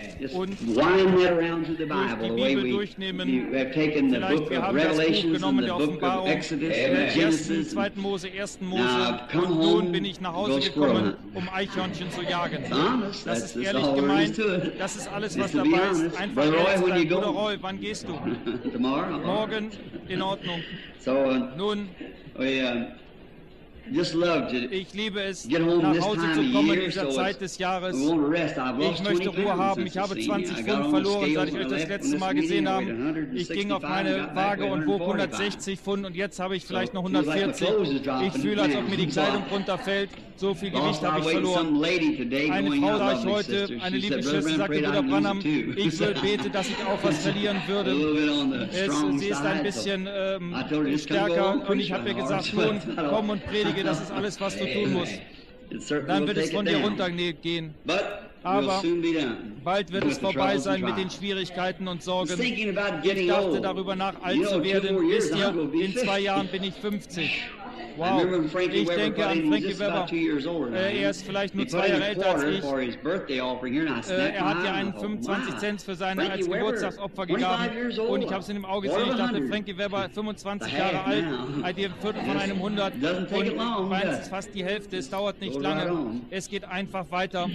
und wind that around through the durch Bible, die the way Bibel you durchnehmen. have taken the Vielleicht book wir of haben das Buch Revelations and genommen the der book of Offenbarung, Exodus den and 1., Genesis. 2. Mose, 1. Mose. Now I've come Und nun home bin ich nach to Hause go squirrel gekommen, hunting. um Eichhörnchen zu jagen. It's honest. Das That's ist ehrlich all there is gemeint. to it. Das ist alles, Just was to be dabei ist. honest. Einfach Brother Roy, ehrlich zu when you sein. Bruder go? Roy, wann gehst du? Tomorrow. Morgen, in Ordnung. So Nun, we just love to ich liebe es, get home nach this Hause time zu of kommen in year, dieser so Zeit des Jahres. we want to rest. I've Ich lost möchte 20 Ruhe pounds haben. since Ich habe I seen 20 you. I got Pfund on the verloren, scales seit ich when euch I das left letzte from Mal this gesehen meeting. I habe. weighed Ich ging auf 165 meine and got back Waage with und wog 145. 160 Pfund und jetzt habe ich vielleicht noch feels like my 140. clothes is dropping Ich fühle, als ob mir die down. Kleidung runterfällt. So viel Gewicht Lost habe our ich weight. Some verloren. lady today Eine going Frau out, sah ich lovely heute, sister. eine She liebe said, Brother Schwester Branham, sagte, afraid Bruder I'd Branham, lose it too. ich bete, dass ich auch was verlieren A würde. little bit on the strong Sie ist ein side, bisschen so I told her, just come go stärker and und preach ich habe ihr on gesagt, ours. nun komm und predige, das ist alles, was du tun musst. It certainly Dann will wird es take von it dir down. runtergehen. But Aber we'll soon be done bald wird with es the vorbei troubles sein and mit den trials. Schwierigkeiten und I was Sorgen. thinking about Ich getting dachte old. darüber nach, alt You zu know, 2 werden. more years Wisst and ihr, I'm going to be in 2 50. Jahren bin ich 50. I Wow. remember when Frankie Ich Weber denke put an in, he was Frankie just Weber. about 2 years older than I am. Er ist vielleicht nur He 2 put in Jahre a älter als quarter ich. for his birthday offering here, and I snapped Er hat my ja eye. einen I thought, 25 my, Cent für seine Frankie als Weber, Geburtstagsopfer 25 gegeben. years old. Und ich habe es in dem Auge gesehen. Ich dachte, Frankie Weber, 25 The Jahre half alt, now. ein Viertel von einem 100. Doesn't take it long, Und meins does ist it? fast die Hälfte. Es dauert nicht Go right lange. on. Es geht einfach weiter.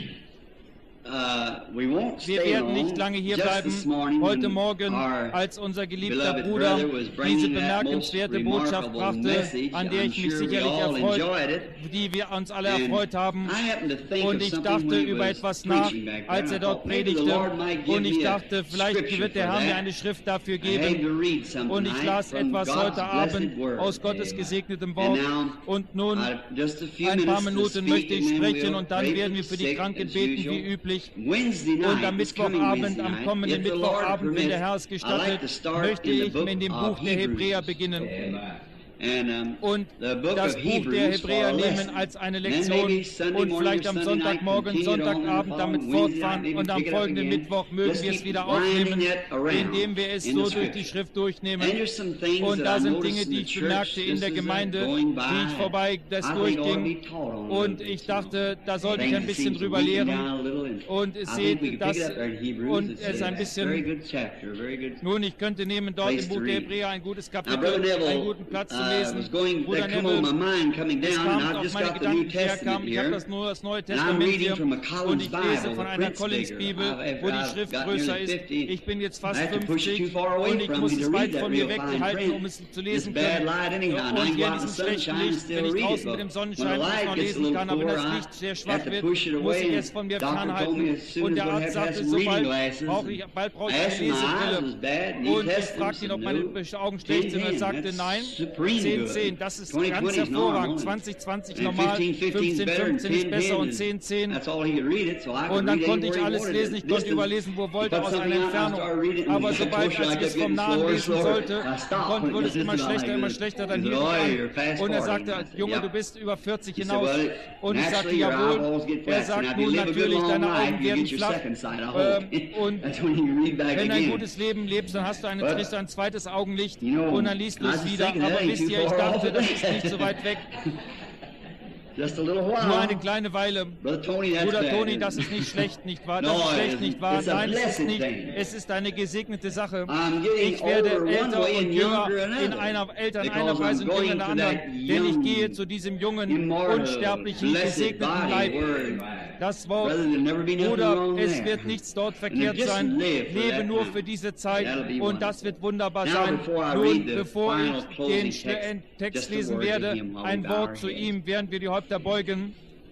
We won't Wir stay werden long. nicht lange hier Just bleiben. this morning, Heute when Morgen, our als unser geliebter beloved Bruder brother was bringing diese that bemerkenswerte most Botschaft remarkable brachte, message, an der I'm ich mich sure we sicherlich all erfreut, enjoyed it. die wir uns alle And erfreut haben. I happened to think Und of ich something dachte when he über was etwas nach, preaching back there, als and I er dort thought, maybe the predigte. Lord might give Und ich me a dachte, vielleicht scripture wird der for Herr mir that. eine Schrift dafür I had geben. to read something Und ich tonight las from etwas God's heute Abend blessed word. aus Gottes gesegnetem And Wort. now, Und nun just a few ein paar minutes to Minuten speak, möchte ich and then sprechen we'll und dann pray werden for wir the für die sick Kranken as beten, usual. wie üblich. Wednesday Und am night, this coming Mittwochabend, Wednesday am night, kommenden if the Lord Mittwochabend, wenn der Herr permits, es I'd gestattet, like to start möchte in the ich book in dem of Buch der Hebräer Hebrews. beginnen. And Und the book das of Buch Hebrews der for Hebräer a nehmen lesson. als eine Then Lektion maybe Sunday und morning vielleicht or am Sunday night, Sonntagmorgen, continue it on, and Sonntagabend the damit following Wednesday night, fortfahren maybe und am pick it up folgenden again. Mittwoch mögen Just wir es keep wieder winding aufnehmen, it around indem wir es in so the durch die Scripture. Schrift durchnehmen. And there's some things Und that da I sind noticed Dinge, in die the ich church bemerkte in just der as I'm Gemeinde, going by. wie ich vorbei das I think ought to be durchging. taught on Und those ich things. dachte, da sollte ich Things ein that bisschen seems to drüber weaken lehren. down a little, and Und I think seht, we can das pick it up there in Hebrews. und It's es ist ein a very bisschen. good chapter, very good. Nun, ich könnte nehmen dort Place im to Buch der read. Hebräer ein gutes Now, Kapitel, Brother einen Neville guten Platz zu was lesen. going, Bruder that come on my Neville, mind coming es down, kam and I've auf just meine got the New Gedanken, herkam, Testament ich habe here. das nur das Neue And I'm Testament reading hier from a und Collins ich lese Bible, von the einer print's Collins bigger. Bibel, I've wo die Schrift got größer nearly ist. 50. Ich bin jetzt I fast have to push it 50 too far away und ich from muss me to es weit read that von mir real fine weghalten, print. um es zu It's lesen bad können. light anyhow. Now I Und can go hier in out in the diesem schlechten sunshine and Licht, still wenn ich read it, draußen but mit dem when the Sonnenschein nicht light noch gets a lesen little kann, aber wenn poor, das I Licht sehr have schwach to wird, push it muss away. ich And es von mir Doctor told me fernhalten. as soon Und as der I'd Arzt have to have sagte, some reading sobald glasses. bald brauche I ich asked eine him, my eyes was Lesebrille. bad. New Und ich Testament fragte ihn, ob meine no. Augen schlecht sind. Und er 10-10, sagte, that's nein, supreme 10-10, good. das ist 20-20 ganz is hervorragend. normal. 20-20 And normal, 15-15 is better, and 15-15 ist besser und 10-10 10-10. that's all he could read it, so I Und could dann read konnte ich anywhere he alles wanted lesen, it. ich konnte Distance. überlesen, wo er He wollte, put aus something einer out, I Entfernung. started reading it, Aber and sobald, als ich es vom Nahen lesen sollte, wurde es immer schlechter, dann hielt ich an. Und er sagte, Junge, du bist über 40 hinaus. Und ich sagte, jawohl. Er sagt, nun natürlich, deine Augen werden flach. Und wenn du ein gutes Leben lebst, dann kriegst du ein zweites Augenlicht und dann liest du es wieder. Aber wisst ihr, ich dachte, das ist nicht so weit weg. Nur eine kleine Weile. Bruder Toni, das ist nicht schlecht, nicht wahr? Das ist schlecht, nicht wahr? Nein, es ist nicht. Es ist eine gesegnete Sache. Ich werde älter und jünger in einer Weise und jünger in der anderen, denn ich gehe zu diesem jungen, unsterblichen, gesegneten Leib. Das Wort, Bruder, es wird nichts dort verkehrt sein. Lebe nur für diese Zeit und das wird wunderbar sein. Nun, bevor ich den Text lesen werde, ein Wort zu ihm, während wir die Häupter beugen.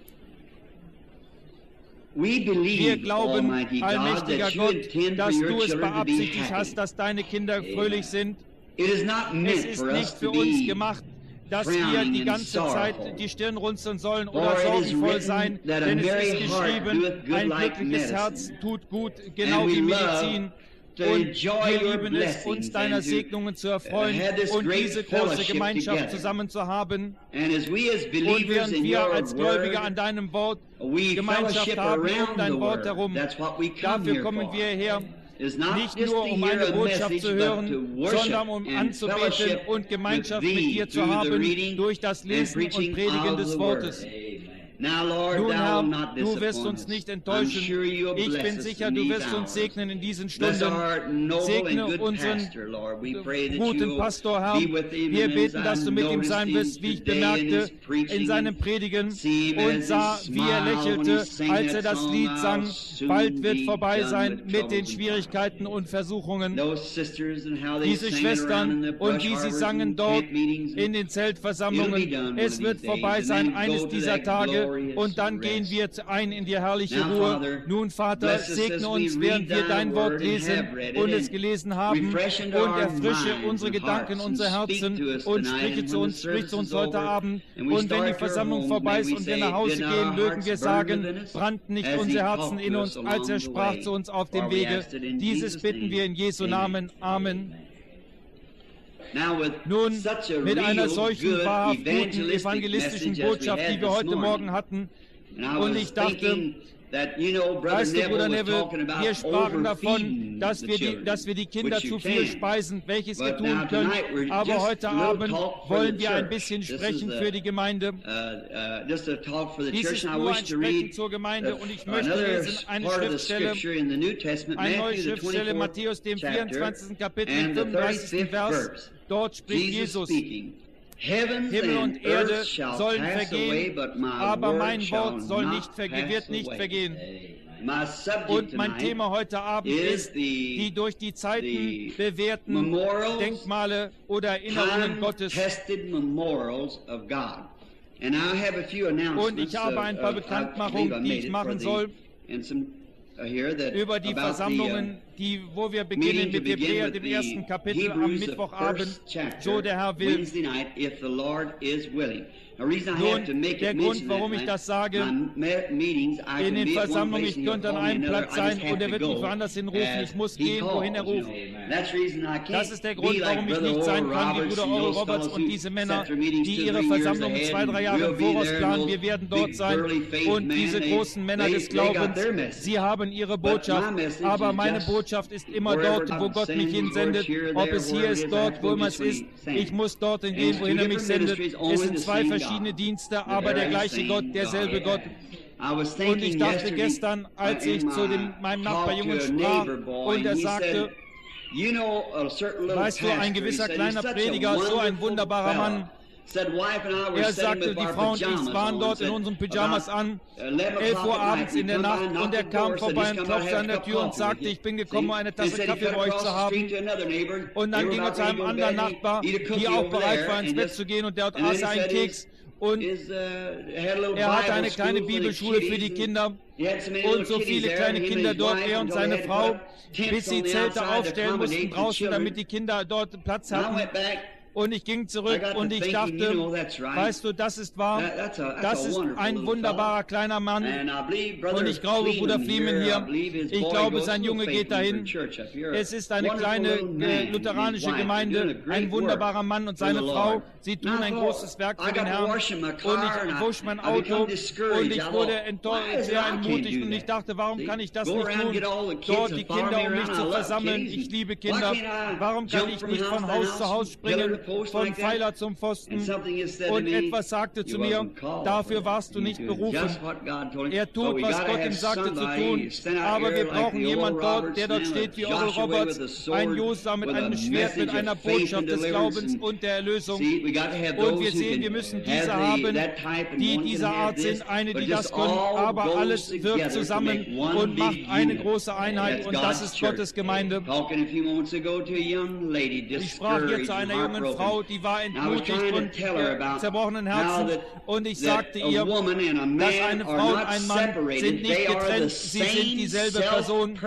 Wir glauben, allmächtiger Gott, dass du es beabsichtigt hast, dass deine Kinder fröhlich sind. Es ist nicht für uns gemacht, dass wir die ganze Zeit die Stirn runzeln sollen oder sorgenvoll sein, denn es ist geschrieben, ein glückliches Herz tut gut, genau wie Medizin. Und wir lieben es, uns deiner Segnungen zu erfreuen und diese große Gemeinschaft zusammen zu haben. Und während wir als Gläubige an deinem Wort Gemeinschaft haben, um dein Wort herum, dafür kommen wir her, nicht nur um eine Botschaft zu hören, sondern um anzubeten und Gemeinschaft mit dir zu haben durch das Lesen und Predigen des Wortes. Nun, Herr, du wirst uns nicht enttäuschen. Ich bin sicher, du wirst uns segnen in diesen Stunden. Segne unseren guten Pastor, Herr. Wir beten, dass du mit ihm sein wirst, wie ich bemerkte, in seinem Predigen und sah, wie er lächelte, als er das Lied sang. Bald wird vorbei sein mit den Schwierigkeiten und Versuchungen. Diese Schwestern und wie sie sangen dort in den Zeltversammlungen. Es wird vorbei sein eines dieser Tage und dann gehen wir ein in die herrliche Ruhe. Nun, Vater, segne uns, während wir dein Wort lesen und es gelesen haben, und erfrische unsere Gedanken, unser Herzen und sprich zu uns heute Abend. Und wenn die Versammlung vorbei ist und wir nach Hause gehen, mögen wir sagen, brannten nicht unser Herzen in uns, als er sprach zu uns auf dem Wege. Dieses bitten wir in Jesu Namen. Amen. Nun, mit einer solchen wahrhaft guten evangelistischen Botschaft, die wir heute Morgen hatten, und ich dachte, weißt du, Bruder Neville, wir sprachen davon, dass wir die Kinder zu viel speisen, welches wir tun können, aber heute Abend wollen wir ein bisschen sprechen für die Gemeinde. Dies ist nur ein Sprechen zur Gemeinde und ich möchte lesen eine Schriftstelle, eine neue Schriftstelle, Matthäus, dem 24. Kapitel, 35. Vers. Dort spricht Jesus: Himmel und Erde sollen vergehen, aber mein Wort wird nicht vergehen. Und mein Thema heute Abend ist die durch die Zeiten bewährten Denkmale oder Erinnerungen Gottes. Und ich habe ein paar Bekanntmachungen, die ich machen soll über die Versammlungen, wo wir beginnen mit Hebräer, dem ersten Kapitel, am Mittwochabend, so der Herr will. Nun, der Grund, warum ich das sage, in den Versammlungen, ich könnte an einem Platz sein und er wird mich woanders hinrufen, ich muss gehen, wohin er ruft. Das ist der Grund, warum ich nicht sein kann, wie Bruder Oral Roberts und diese Männer, die ihre Versammlungen 2-3 Jahre im Voraus planen. Wir werden dort sein und diese großen Männer des Glaubens, sie haben ihre Botschaft, aber meine Botschaft ist immer dort, wo Gott mich hinsendet, ob es hier ist, dort, wo immer es ist. Ich muss dorthin gehen, wohin er mich sendet. Es sind zwei verschiedene Dienste, aber der gleiche Gott, derselbe Gott. Und ich dachte gestern, als ich zu meinem Nachbarjungen sprach und er sagte, weißt du, ein gewisser kleiner Prediger, so ein wunderbarer Mann, er sagte, die Frau und ich waren dort in unseren Pyjamas an, 11 Uhr abends in der Nacht, und er kam vorbei und klopfte an der Tür und sagte, ich bin gekommen, um eine Tasse Kaffee bei euch zu haben. Und dann ging er zu einem anderen Nachbar, die auch bereit war, ins Bett zu gehen, und der aß einen Keks. Und er hatte eine kleine Bibelschule für die Kinder und so viele kleine Kinder dort, er und seine Frau, bis sie Zelte aufstellen mussten draußen, damit die Kinder dort Platz hatten. Und ich ging zurück und ich dachte, weißt du, das ist wahr, das ist ein wunderbarer kleiner Mann. Und ich glaube, Bruder Freeman hier, ich glaube, sein Junge geht dahin. Es ist eine kleine lutheranische Gemeinde, ein wunderbarer Mann und seine Frau. Sie tun ein großes Werk für den Herrn. Und ich wusch mein Auto und ich wurde sehr entmutigt und ich dachte, warum kann ich das nicht tun? Dort die Kinder um mich zu versammeln. Ich liebe Kinder. Warum kann ich nicht von Haus zu Haus springen? Von Pfeiler zum Pfosten, und etwas sagte zu mir, dafür warst du nicht berufen. Er tut, was Gott ihm sagte zu tun, aber wir brauchen jemanden dort, der dort steht wie Oral Roberts, ein Josua mit einem Schwert, mit einer Botschaft des Glaubens und der Erlösung. Und wir sehen, wir müssen diese haben, die dieser Art sind, eine, die das können, aber alles wirkt zusammen und macht eine große Einheit, und das ist Gottes Gemeinde. Ich sprach hier zu einer jungen Frau, die war entmutigt und zerbrochenen Herzen, und ich sagte ihr, dass eine Frau und ein Mann sind nicht getrennt, sie sind dieselbe Person.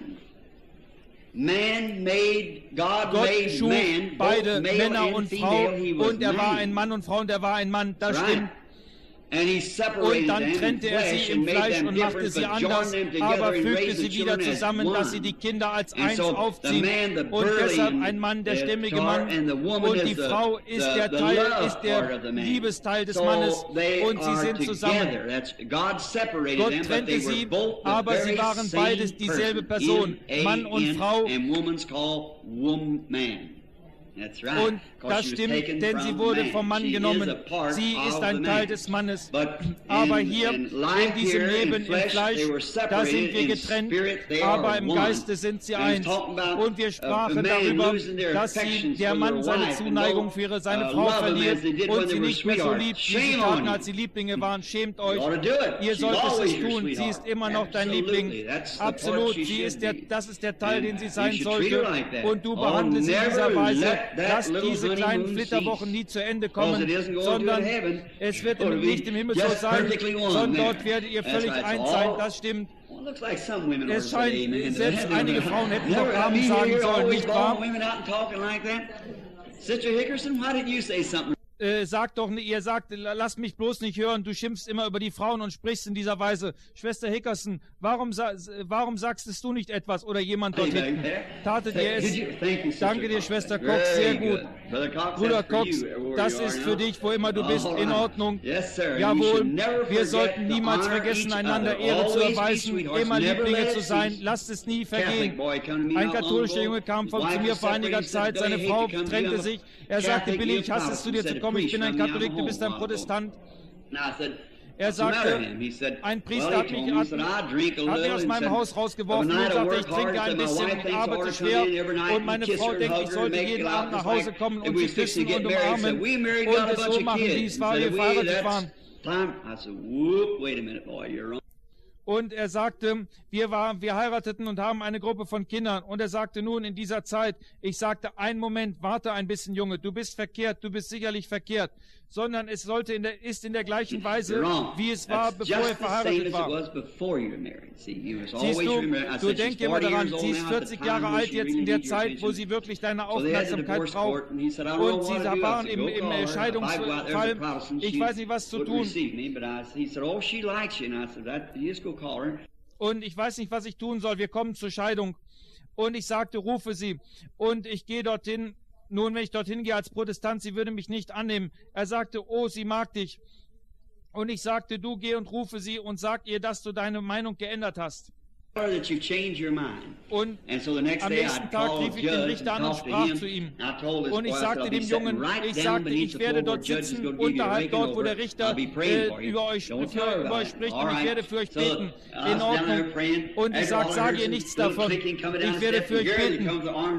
Gott schuf beide, Männer und Frau, und er war ein Mann und Frau und er war ein Mann, das stimmt. Und dann trennte er sie im Fleisch und machte sie anders, aber fügte sie wieder zusammen, dass sie die Kinder als eins aufziehen. Und deshalb ein Mann, der stämmige Mann, und die Frau ist der Liebesteil des Mannes, und sie sind zusammen. Gott trennte sie, aber sie waren beides dieselbe Person, Mann und Frau. Und das stimmt, denn sie wurde vom Mann genommen. Sie ist ein Teil des Mannes. Aber hier in diesem Leben im Fleisch, da sind wir getrennt, aber im Geiste sind sie eins. Und wir sprachen darüber, dass der Mann seine Zuneigung für seine Frau verliert und sie nicht mehr so liebt, wie sie taten, als sie Lieblinge waren. Schämt euch. Ihr solltet es tun. Sie ist immer noch dein Liebling. Absolut. Das ist der Teil, den sie sein sollte. Und du behandelst sie in dieser Weise. Lass diese kleinen Flitterwochen nie zu Ende kommen, sondern es wird nicht im Himmel so sein, sondern dort werdet ihr völlig eins sein. Das stimmt. Es scheint, selbst einige Frauen hätten doch Amen sagen sollen, nicht wahr? Sister Hickerson, why didn't you say something? Sagt doch, ihr sagt, lass mich bloß nicht hören, du schimpfst immer über die Frauen und sprichst in dieser Weise. Schwester Hickerson, warum sagst du nicht etwas oder jemand dort hinten? Tatet ihr es? Danke dir, Schwester Cox, sehr gut. Bruder Cox, das ist für dich, wo immer du bist, in Ordnung. Jawohl, wir sollten niemals vergessen, einander Ehre zu erweisen, immer Lieblinge zu sein, lasst es nie vergehen. Ein katholischer Junge kam zu mir vor einiger Zeit, seine Frau trennte sich, er sagte, Billy, ich hasse es, zu dir zu kommen, ich bin ein Katholik, du bist ein Protestant. Er sagte, ein Priester hat mich aus meinem Haus rausgeworfen und sagte, ich trinke ein bisschen und arbeite schwer und meine Frau denkt, ich sollte jeden Abend nach Hause kommen und sie küssen und umarmen und es so machen, wie es war, wir verheiratet waren. Und er sagte, wir heirateten und haben eine Gruppe von Kindern. Und er sagte nun in dieser Zeit, ich sagte, einen Moment, warte ein bisschen, Junge, du bist verkehrt, du bist sicherlich verkehrt. Sondern es ist in der gleichen Weise, wie es war, bevor er verheiratet war. Siehst du denkst immer daran, sie ist 40 Jahre alt jetzt in der Zeit, wo sie wirklich deine Aufmerksamkeit braucht. Und sie waren im Scheidungsfall, ich weiß nicht, was zu tun. Und ich weiß nicht, was ich tun soll, wir kommen zur Scheidung. Und ich sagte, rufe sie. Und ich gehe dorthin. Nun, wenn ich dorthin gehe als Protestant, sie würde mich nicht annehmen. Er sagte, oh, sie mag dich. Und ich sagte, du geh und rufe sie und sag ihr, dass du deine Meinung geändert hast. Und am nächsten Tag rief ich den Richter an und sprach zu ihm. Und ich sagte dem Jungen, ich werde dort sitzen, unterhalb dort, wo der Richter über euch spricht, und ich werde für euch beten. In Ordnung. Und ich sage ihr nichts davon. Ich werde für euch beten.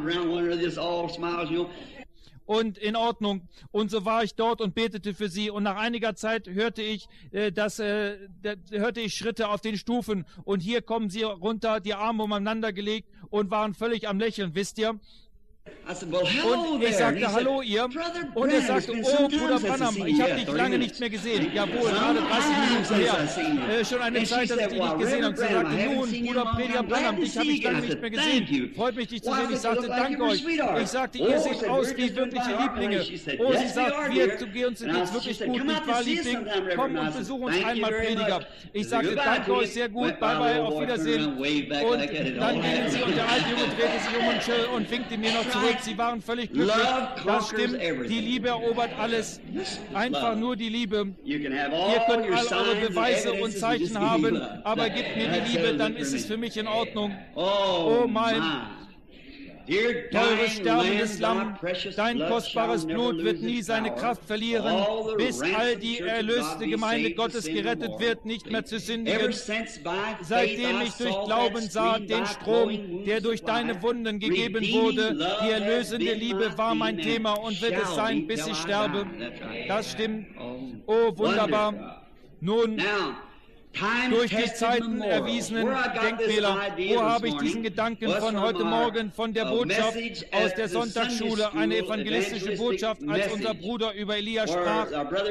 Und in Ordnung. Und so war ich dort und betete für sie. Und nach einiger Zeit hörte ich Schritte auf den Stufen. Und hier kommen sie runter, die Arme umeinander gelegt und waren völlig am Lächeln, wisst ihr? Und ich sagte, hallo ihr. Und er sagte, oh Bruder Branham, ich habe dich lange nicht mehr gesehen. Jawohl, gerade 30 Minuten her. Schon eine Zeit, dass ich dich nicht gesehen habe. Und sie sagte, nun, Bruder Prediger Branham, dich habe ich lange nicht mehr gesehen. Freut mich, dich zu sehen. Ich sagte, danke euch. Ich sagte, ihr seht aus wie wirkliche Lieblinge. Oh, sie sagt, uns geht's wirklich gut, nicht wahr, Liebling? Komm und besuch uns einmal, Prediger. Ich sagte, danke euch, sehr gut, bye bye, auf Wiedersehen. Und dann gingen sie und der alte Junge drehte sich um und winkte mir noch zurück. Sie waren völlig glücklich. Das stimmt. Die Liebe erobert alles. Einfach nur die Liebe. Ihr könnt all eure Beweise und Zeichen haben, aber gebt mir die Liebe, dann ist es für mich in Ordnung. Oh mein teures sterbendes Lamm, dein kostbares Blut wird nie seine Kraft verlieren, bis all die erlöste Gemeinde Gottes gerettet wird, nicht mehr zu sündigen. Seitdem ich durch Glauben sah, den Strom, der durch deine Wunden gegeben wurde, die erlösende Liebe war mein Thema und wird es sein, bis ich sterbe. Das stimmt. Oh, wunderbar. Nun, durch die Zeiten erwiesenen Denkmäler. Wo habe ich diesen Gedanken von heute Morgen, von der Botschaft aus der Sonntagsschule, eine evangelistische Botschaft, als unser Bruder über Elia sprach,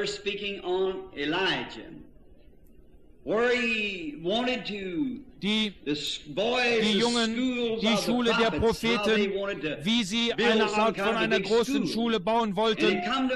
die Jungen, die Schule der Propheten, wie sie eine Art von einer großen Schule bauen wollten.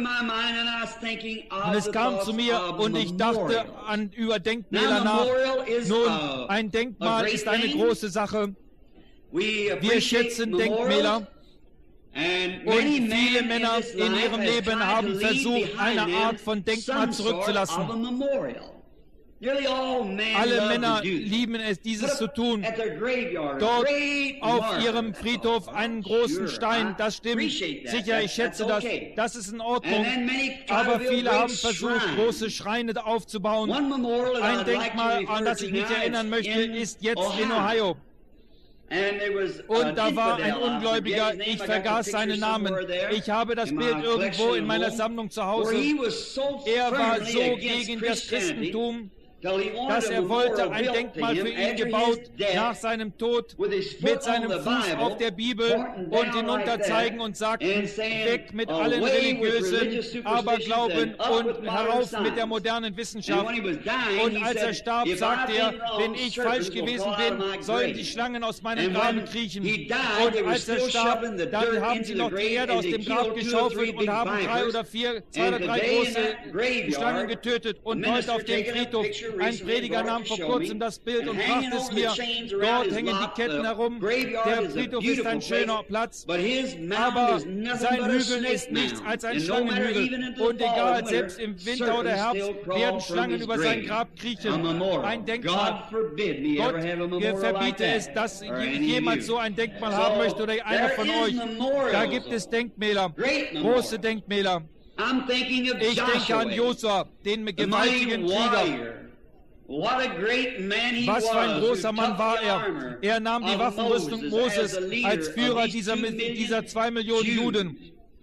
Und es kam zu mir und ich dachte über Denkmäler nach. Nun, ein Denkmal ist eine große Sache. Wir schätzen Denkmäler. Und viele Männer in ihrem Leben haben versucht, eine Art von Denkmal zurückzulassen. Alle Männer lieben es, dieses zu tun. Dort auf ihrem Friedhof einen großen Stein, das stimmt. Sicher, ich schätze das. Das ist in Ordnung. Aber viele haben versucht, große Schreine aufzubauen. Ein Denkmal, an das ich mich erinnern möchte, ist jetzt in Ohio. Und da war ein Ungläubiger, ich vergaß seinen Namen. Ich habe das Bild irgendwo in meiner Sammlung zu Hause. Er war so gegen das Christentum, dass er wollte ein Denkmal für ihn gebaut nach seinem Tod mit seinem Fuß auf der Bibel und hinunter zeigen und sagten, weg mit allen religiösen Aberglauben und herauf mit der modernen Wissenschaft. Und als er starb, sagte er, wenn ich falsch gewesen bin, sollen die Schlangen aus meinem Graben kriechen. Und als er starb, dann haben sie noch die Erde aus dem Grab geschaufelt und haben zwei oder drei große Schlangen getötet. Und heute auf dem Friedhof ein Prediger nahm vor kurzem das Bild und brachte es mir. Dort hängen die Ketten herum. Der Friedhof ist ein schöner Platz, aber sein Hügel ist nichts als ein Schlangenhügel. Und egal, selbst im Winter oder Herbst werden Schlangen über sein Grab kriechen. Ein Denkmal. Gott verbiete es, dass jemand so ein Denkmal haben möchte oder einer von euch. Da gibt es Denkmäler, große Denkmäler. Ich denke an Josua, den gewaltigen Krieger. Was für ein großer Mann war er. Er nahm die Waffenrüstung Moses als Führer dieser 2 Millionen Juden.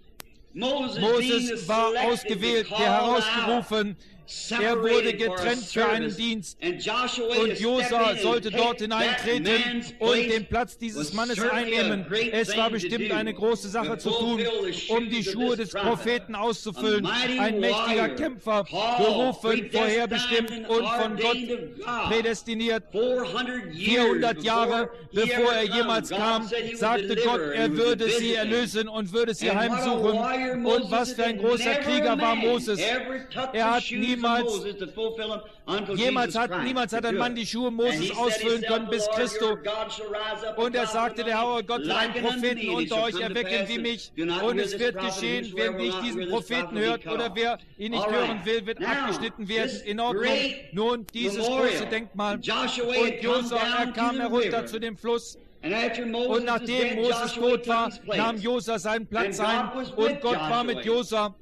Moses war ausgewählt, der herausgerufen. Er wurde getrennt für einen Dienst. Und Josua sollte dort hineintreten und den Platz dieses Mannes einnehmen. Es war bestimmt eine große Sache zu tun, um die Schuhe des Propheten auszufüllen. Ein mächtiger Kämpfer, berufen, vorherbestimmt und von Gott prädestiniert. 400 Jahre bevor er jemals kam, sagte Gott, er würde sie erlösen und würde sie heimsuchen. Und was für ein großer Krieger war Moses. Er hat niemals hat ein Mann die Schuhe Moses ausfüllen können bis Christus. Und er sagte, der Herr Gott wird einen Propheten unter euch erwecken wie mich. Und es wird geschehen, wer nicht diesen Propheten hört oder wer ihn nicht hören will, wird abgeschnitten werden. In Ordnung. Nun, dieses große Denkmal. Und Josua, er kam herunter zu dem Fluss. Und nachdem Moses tot war, nahm Josua seinen Platz ein. Und Gott war mit Josua.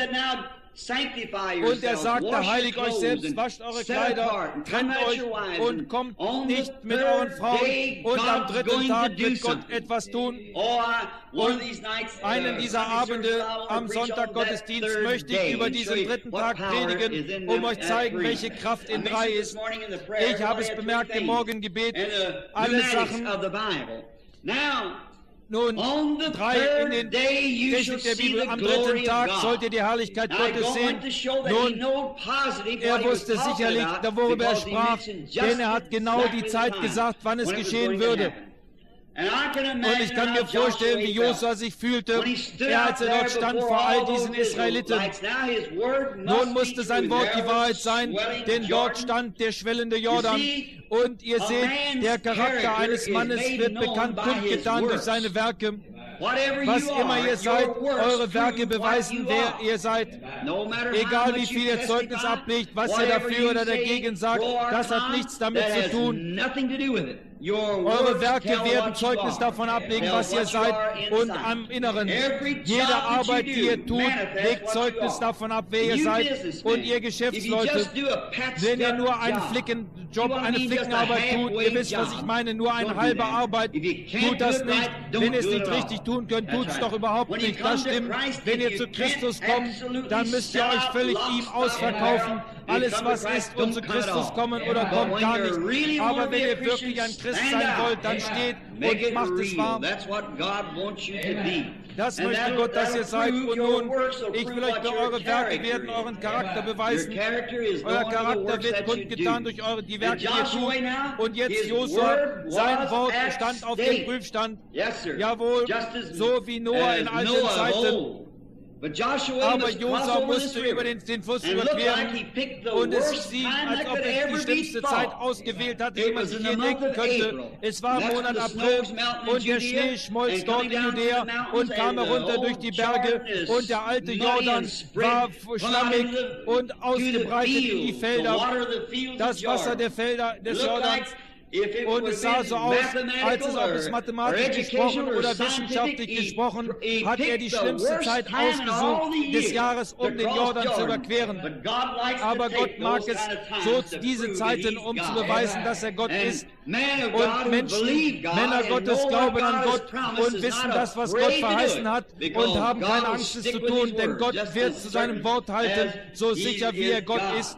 Und er sagte, heiligt euch selbst, wascht eure Kleider, trennt euch und kommt nicht mit euren Frauen. Und am dritten Tag wird Gott etwas tun. Und einen dieser Abende am Sonntag Gottesdienst möchte ich über diesen dritten Tag predigen, um euch zeigen, welche Kraft in 3 ist. Ich habe es bemerkt im Morgengebet, alle Sachen. Nun, 3 in den Technik der Bibel. Am dritten Tag sollt ihr die Herrlichkeit Gottes sehen. Nun, er wusste sicherlich, worüber er sprach, denn er hat genau die Zeit gesagt, wann es geschehen würde. Und ich kann mir vorstellen, wie Josua sich fühlte, als er dort stand vor all diesen Israeliten. Nun musste sein Wort die Wahrheit sein, denn dort stand der schwellende Jordan. Und ihr seht, der Charakter eines Mannes wird bekannt kundgetan durch seine Werke. Was immer ihr seid, eure Werke beweisen, wer ihr seid. Egal wie viel ihr Zeugnis ablegt, was ihr dafür oder dagegen sagt, das hat nichts damit zu tun. Eure Werke werden Zeugnis davon ablegen, was ihr seid und am Inneren. Jede Arbeit, die ihr tut, legt Zeugnis davon ab, wer ihr seid. Und ihr Geschäftsleute, wenn ihr nur einen Flickenjob, eine Flickenarbeit tut, ihr wisst, was ich meine, nur eine halbe Arbeit, tut das nicht. Wenn ihr es nicht richtig tun könnt, tut es doch überhaupt nicht. Das stimmt. Wenn ihr zu Christus kommt, dann müsst ihr euch völlig ihm ausverkaufen. Alles, was ist, und zu Christus kommen oder kommt gar nicht. Aber wenn ihr wirklich ein Christ sein wollt, dann steht und macht es wahr. Das möchte Gott, dass ihr seid. Und nun, ich will euch für eure Werke werden euren Charakter beweisen. Euer Charakter wird kundgetan durch die Werke, die ihr tut. Und jetzt Josua, sein Wort stand auf dem Prüfstand. Jawohl, so wie Noah in alten Zeiten. Aber Josua musste über den Fluss überqueren und es schien, als ob er die schlimmste Zeit ausgewählt hatte, die man sich je denken könnte. Es war im Monat April und der Schnee schmolz dort in Judäa und kam herunter durch die Berge und der alte Jordan war schlammig und ausgebreitet in die Felder, das Wasser der Felder des Jordans. Und es sah so aus, als ob es mathematisch gesprochen oder wissenschaftlich gesprochen, hat er die schlimmste Zeit ausgesucht des Jahres, um den Jordan zu überqueren. Aber Gott mag es so diese Zeiten, um zu beweisen, dass er Gott ist. Und Menschen, Männer Gottes, glauben an Gott und wissen das, was Gott verheißen hat und haben keine Angst, es zu tun, denn Gott wird zu seinem Wort halten, so sicher wie er Gott ist.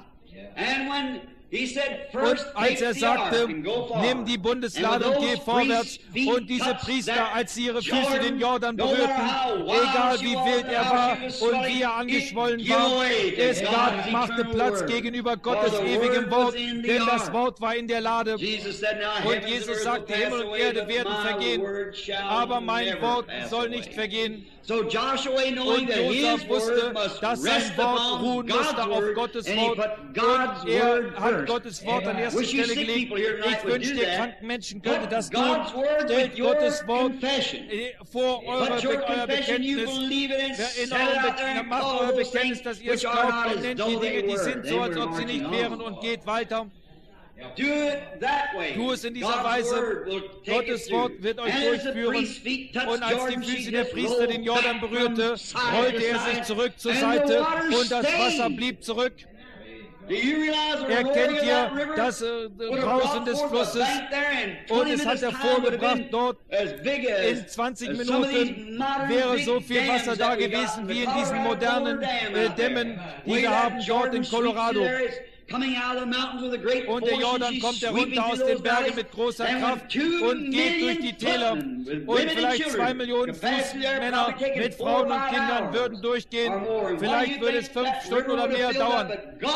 Und als er sagte, nimm die Bundeslade und geh vorwärts, und diese Priester, als sie ihre Füße den Jordan berührten, egal wie wild er war und wie er angeschwollen war, es machte Platz gegenüber Gottes ewigem Wort, denn das Wort war in der Lade. Und Jesus sagte, Himmel und Erde werden vergehen, aber mein Wort soll nicht vergehen. Und Josua wusste, dass sein Wort ruhen musste auf Gottes Wort. Und er hat Gottes Wort an erste Stelle gelegt. Ich wünschte, ihr kranken Menschen könntet das tun. Stellt Gottes Wort vor euer Bekenntnis. Macht euer Bekenntnis, dass ihr es glaubt, und nennt die Dinge, die sind, so als ob sie nicht wären, und geht weiter. Tu es in dieser Weise. Gottes Wort wird euch durchführen. Und als die Füße der Priester den Jordan berührte, rollte er sich zurück zur Seite und das Wasser blieb zurück. Erkennt ihr das Brausen des Flusses? Und es hat hervorgebracht, dort in 20 Minuten wäre so viel Wasser da gewesen wie in diesen modernen Dämmen, die wir haben dort in Colorado. Und der Jordan kommt herunter aus den Bergen mit großer Kraft und geht durch die Täler. Und vielleicht 2 Millionen Fußmänner mit Frauen und Kindern würden durchgehen. Vielleicht würde es 5 Stunden oder mehr dauern.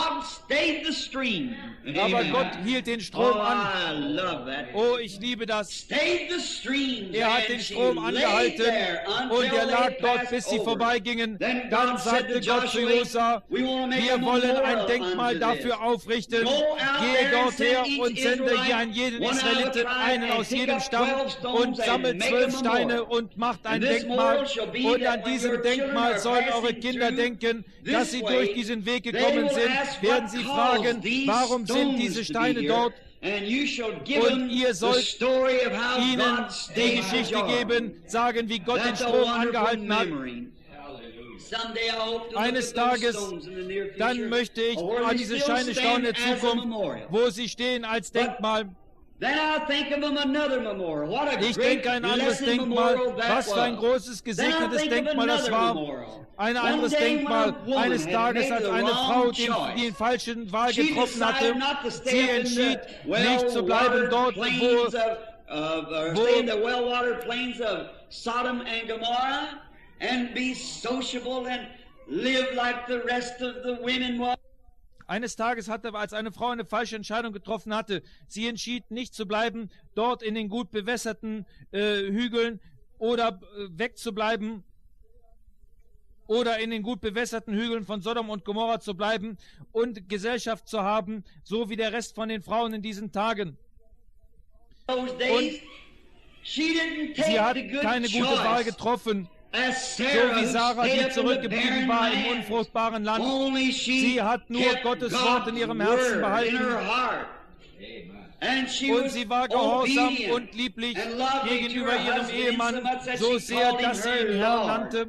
Aber Gott hielt den Strom an. Oh, ich liebe das. Er hat den Strom angehalten und er lag dort, bis sie vorbeigingen. Dann sagte Gott zu Josua, wir wollen ein Denkmal dafür aufrichten. Gehe dort her und sende hier an jeden Israeliten einen aus jedem Stamm und sammelt 12 Steine und macht ein Denkmal. Und an diesem Denkmal sollen eure Kinder denken, dass sie durch diesen Weg gekommen sind. Werden sie fragen, warum sind diese Steine dort? Und ihr sollt ihnen die Geschichte geben, sagen, wie Gott den Strom angehalten hat. Eines Tages, dann möchte ich an diese Steine schauen in der Zukunft, wo sie stehen als Denkmal. Ich denke ein anderes Denkmal, was für ein großes, gesegnetes Denkmal das war. Ein anderes Denkmal eines Tages, als eine Frau, die den falschen Wahl getroffen hatte, sie entschied, nicht zu bleiben dort, wo Eines Tages als eine Frau eine falsche Entscheidung getroffen hatte, sie entschied, nicht zu bleiben, dort in den gut bewässerten Hügeln oder wegzubleiben oder in den gut bewässerten Hügeln von Sodom und Gomorra zu bleiben und Gesellschaft zu haben, so wie der Rest von den Frauen in diesen Tagen. Und sie hat keine gute Wahl getroffen. So wie Sarah, die zurückgeblieben war im unfruchtbaren Land. Sie hat nur Gottes Wort in ihrem Herzen behalten. Und sie war gehorsam und lieblich gegenüber ihrem Ehemann, so sehr, dass sie ihn Herrn nannte.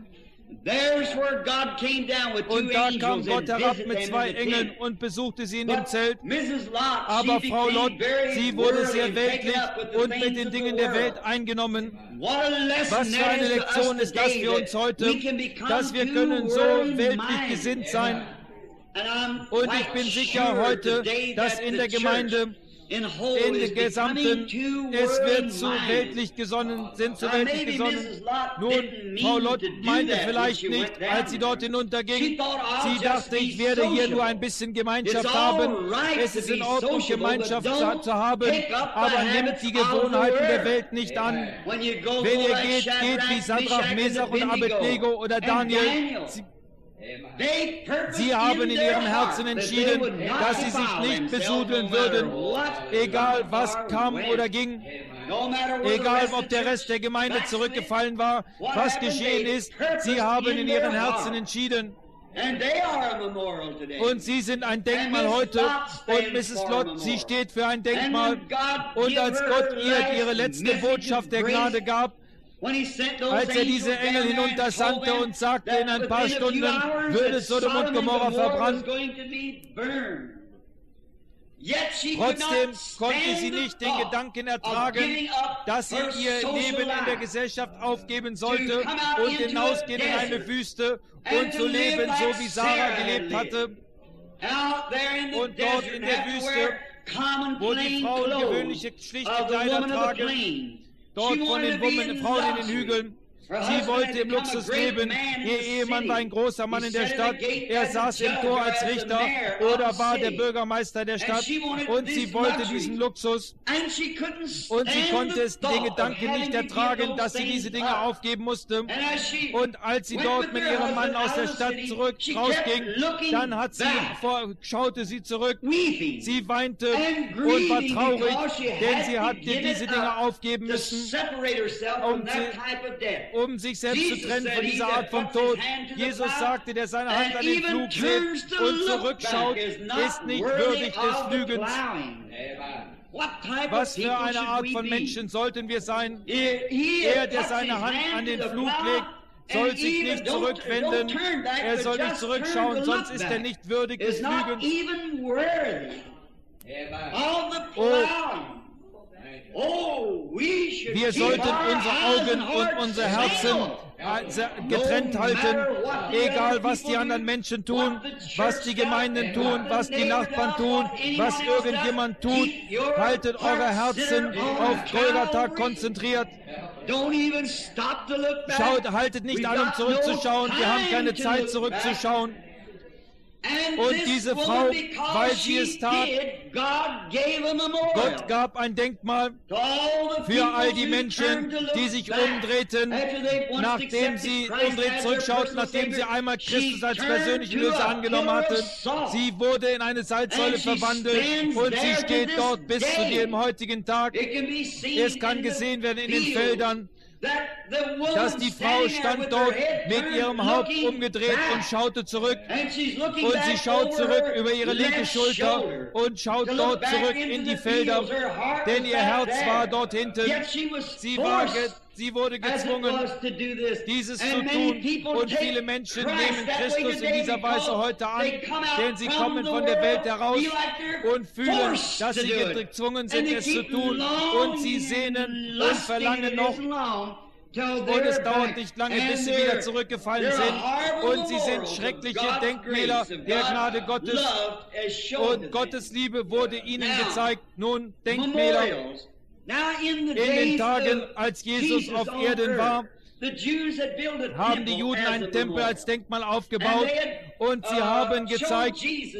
Und da kam Gott herab mit 2 Engeln und besuchte sie in dem Zelt. Aber Frau Lot, sie wurde sehr weltlich und mit den Dingen der Welt eingenommen. Was für eine Lektion ist das für uns heute, dass wir können so weltlich gesinnt sein. Und ich bin sicher heute, dass in der Gemeinde in den gesamten, es wird zu weltlich gesonnen, sind zu weltlich gesonnen. Nun, Frau Lot meinte vielleicht nicht, als sie dort hinunterging, sie dachte, ich werde hier nur ein bisschen Gemeinschaft haben. Es ist in Ordnung, Gemeinschaft zu haben, aber nimmt die Gewohnheiten der Welt nicht an. Wenn ihr geht wie Sadrach, Mesach und Abednego oder Daniel. Sie haben in ihrem Herzen entschieden, dass sie sich nicht besudeln würden, egal was kam oder ging, egal ob der Rest der Gemeinde zurückgefallen war, was geschehen ist. Sie haben in ihren Herzen entschieden. Und sie sind ein Denkmal heute. Und Mrs. Lott, sie steht für ein Denkmal. Und als Gott ihr ihre letzte Botschaft der Gnade gab, als er diese Engel hinuntersandte und sagte, in ein paar Stunden würde Sodom und Gomorra verbrannt. Trotzdem konnte sie nicht den Gedanken ertragen, dass sie ihr Leben in der Gesellschaft aufgeben sollte und hinausgehen in eine Wüste und zu leben, so wie Sarah gelebt hatte. Und dort in der Wüste, wo die Frauen gewöhnliche, schlichte Kleider tragen, dort von den Frauen in den Hügeln. Sie wollte im Luxus leben. Ihr Ehemann war ein großer Mann in der Stadt. Er saß im Tor als Richter oder war der Bürgermeister der Stadt. Und sie wollte diesen Luxus. Und sie konnte den Gedanken nicht ertragen, dass sie diese Dinge aufgeben musste. Und als sie dort mit ihrem Mann aus der Stadt rausging, dann schaute sie zurück. Sie weinte und war traurig, denn sie hatte diese Dinge aufgeben müssen, um sich selbst zu trennen von dieser Art von Tod. Jesus sagte, der seine Hand an den Flug hebt und zurückschaut, ist nicht würdig des Lügens. Was für eine Art von Menschen sollten wir sein? Er, der seine Hand an den Flug legt, soll sich nicht zurückwenden. Er soll nicht zurückschauen, sonst ist er nicht würdig des Lügens. Wir sollten unsere Augen und unser Herzen getrennt halten, egal was die anderen Menschen tun, was die Gemeinden tun, was die Nachbarn tun, was irgendjemand tut. Haltet eure Herzen auf Golgatha konzentriert. Haltet nicht an, um zurückzuschauen. Wir haben keine Zeit, zurückzuschauen. Und diese Frau, weil sie es tat, Gott gab ein Denkmal für all die Menschen, die sich umdrehten, nachdem sie zurückschauten, nachdem sie einmal Christus als persönlichen Löser angenommen hatten. Sie wurde in eine Salzsäule verwandelt und sie steht dort bis zu dem heutigen Tag. Es kann gesehen werden in den Feldern, dass die Frau stand dort mit ihrem Haupt umgedreht und schaute zurück. Und sie schaut zurück über ihre linke Schulter und schaut dort zurück in die Felder, denn ihr Herz war dort hinten. Sie wurde gezwungen, dieses zu tun. Und viele Menschen nehmen Christus in dieser Weise heute an, denn sie kommen von der Welt heraus und fühlen, dass sie gezwungen sind, es zu tun. Und sie sehnen und verlangen noch. Und es dauert nicht lange, bis sie wieder zurückgefallen sind. Und sie sind schreckliche Denkmäler der Gnade Gottes. Und Gottes Liebe wurde ihnen gezeigt. Nun, Denkmäler. In den Tagen, als Jesus auf Erden war, haben die Juden einen Tempel als Denkmal aufgebaut und sie haben gezeigt,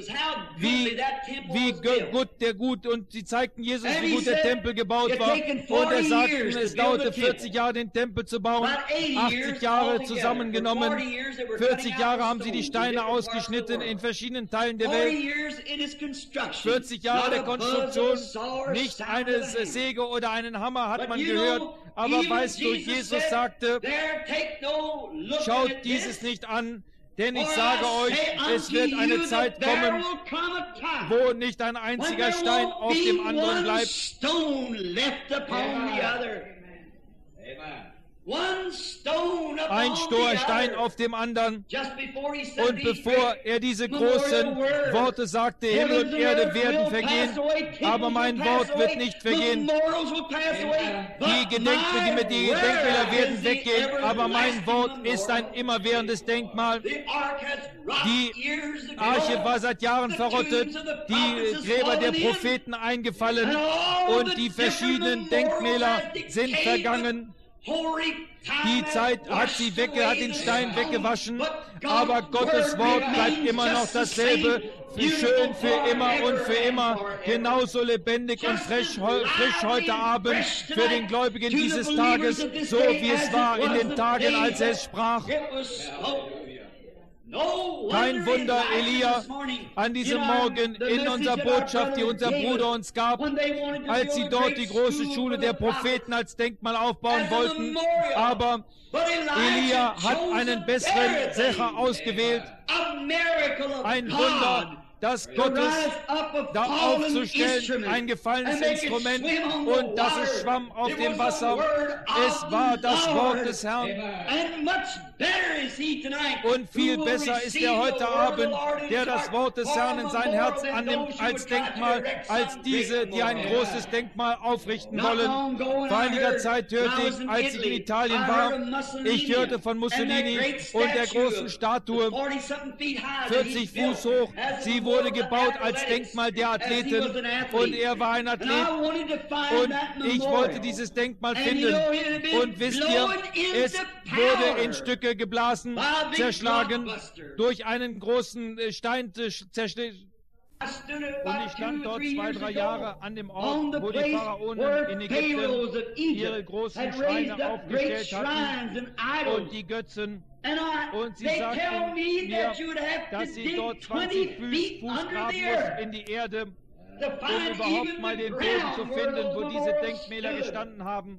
wie gut, und sie zeigten Jesus, wie gut der Tempel gebaut war. Und er sagte, es dauerte 40 Jahre, den Tempel zu bauen, 80 Jahre zusammengenommen. 40 Jahre haben sie die Steine ausgeschnitten in verschiedenen Teilen der Welt. 40 Jahre der Konstruktion, nicht eine Säge oder einen Hammer hat man gehört. Aber weißt du, Jesus sagte, schaut dieses nicht an, denn ich sage euch, es wird eine Zeit kommen, wo nicht ein einziger Stein auf dem anderen bleibt. ein Stein auf dem anderen. Und bevor er diese großen Worte sagte, Himmel und Erde werden vergehen, aber mein Wort wird nicht vergehen. Die Denkmäler werden weggehen, aber mein Wort ist ein immerwährendes Denkmal. Die Arche war seit Jahren verrottet, die Gräber der Propheten eingefallen und die verschiedenen Denkmäler sind vergangen. Die Zeit hat den Stein weggewaschen, aber Gottes Wort bleibt immer noch dasselbe, schön für immer und für immer, genauso lebendig und frisch heute Abend für den Gläubigen dieses Tages, so wie es war in den Tagen, als er es sprach. Kein Wunder, Elia, an diesem Morgen in unserer Botschaft, die unser Bruder uns gab, als sie dort die große Schule der Propheten als Denkmal aufbauen wollten. Aber Elia hat einen besseren Secher ausgewählt. Ein Wunder, das Gottes da aufzustellen, ein gefallenes Instrument, und dass es schwamm auf dem Wasser. Es war das Wort des Herrn. Und viel besser ist er heute Abend, der das Wort des Herrn in sein Herz annimmt als Denkmal, als diese, die ein großes Denkmal aufrichten wollen. Vor einiger Zeit hörte ich, als ich in Italien war, ich hörte von Mussolini und der großen Statue, 40 Fuß hoch. Sie wurde gebaut als Denkmal der Athleten, und er war ein Athlet, und ich wollte dieses Denkmal finden. Und wisst ihr, es wurde in Stücke geblasen, zerschlagen, durch einen großen Stein zerschlagen. Und ich stand dort 2-3 Jahre an dem Ort, wo die Pharaonen in Ägypten ihre großen Schreine aufgestellt hatten und die Götzen. Und sie sagten mir, dass sie dort 20 Fuß graben muss in die Erde, um überhaupt mal den Boden zu finden, wo diese Denkmäler gestanden haben.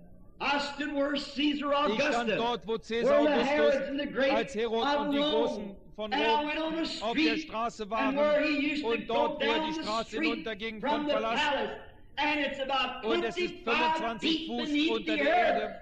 Ich stand dort, wo Caesar Augustus als Herod und die Großen von Rom auf der Straße waren, und dort, wo er die Straße hinunterging vom Palast. Und es ist 25 Fuß unter der Erde.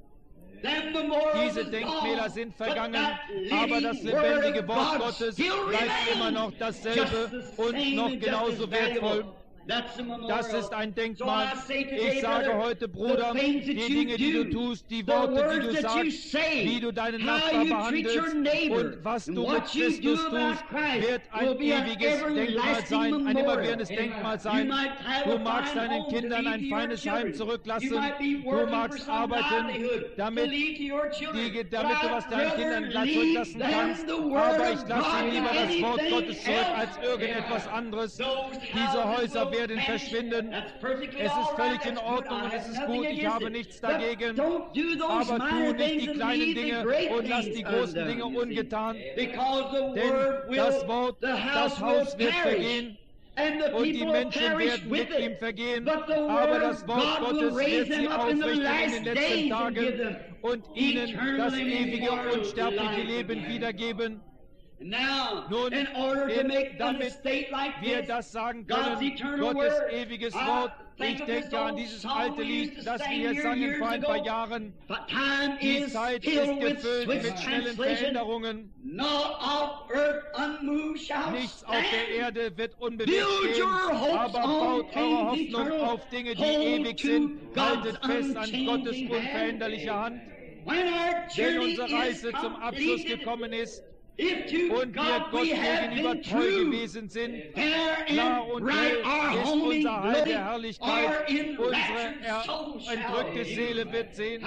Diese Denkmäler sind vergangen, aber das lebendige Wort Gottes bleibt immer noch dasselbe und noch genauso wertvoll. Das ist ein Denkmal. Ich sage heute, Bruder, die Dinge, die du tust, die Worte, die du sagst, wie du deinen Nachbar behandelst und was du mit Christus tust, wird ein ewiges Denkmal sein, ein immerwährendes Denkmal sein. Du magst deinen Kindern ein feines Heim zurücklassen. Du magst arbeiten, damit du was deinen Kindern gleich zurücklassen kannst. Aber ich lasse ihnen lieber das Wort Gottes zurück als irgendetwas anderes. Diese Häuser werden verschwinden. Es ist völlig in Ordnung und es ist gut. Ich habe nichts dagegen. Aber tu nicht die kleinen Dinge und lass die großen Dinge ungetan. Denn das Wort, das Haus wird vergehen. Und die Menschen werden mit ihm vergehen. Aber das Wort Gottes wird sie aufrichten in den letzten Tagen und ihnen das ewige, unsterbliche Leben wiedergeben. Nun, damit wir das sagen können, Gottes ewiges Wort, ich denke an dieses alte Lied, das wir hier sangen vor ein paar Jahren. Die Zeit ist gefüllt mit schnellen Veränderungen. Nichts auf der Erde wird unbewegt stehen, aber baut eure Hoffnung auf Dinge, die ewig sind. Haltet fest an Gottes unveränderliche Hand. Wenn unsere Reise zum Abschluss gekommen ist, und wir Gott gegenüber treu gewesen sind, klar und hell ist unser Heil der Herrlichkeit, unsere entrückte Seele wird sehen,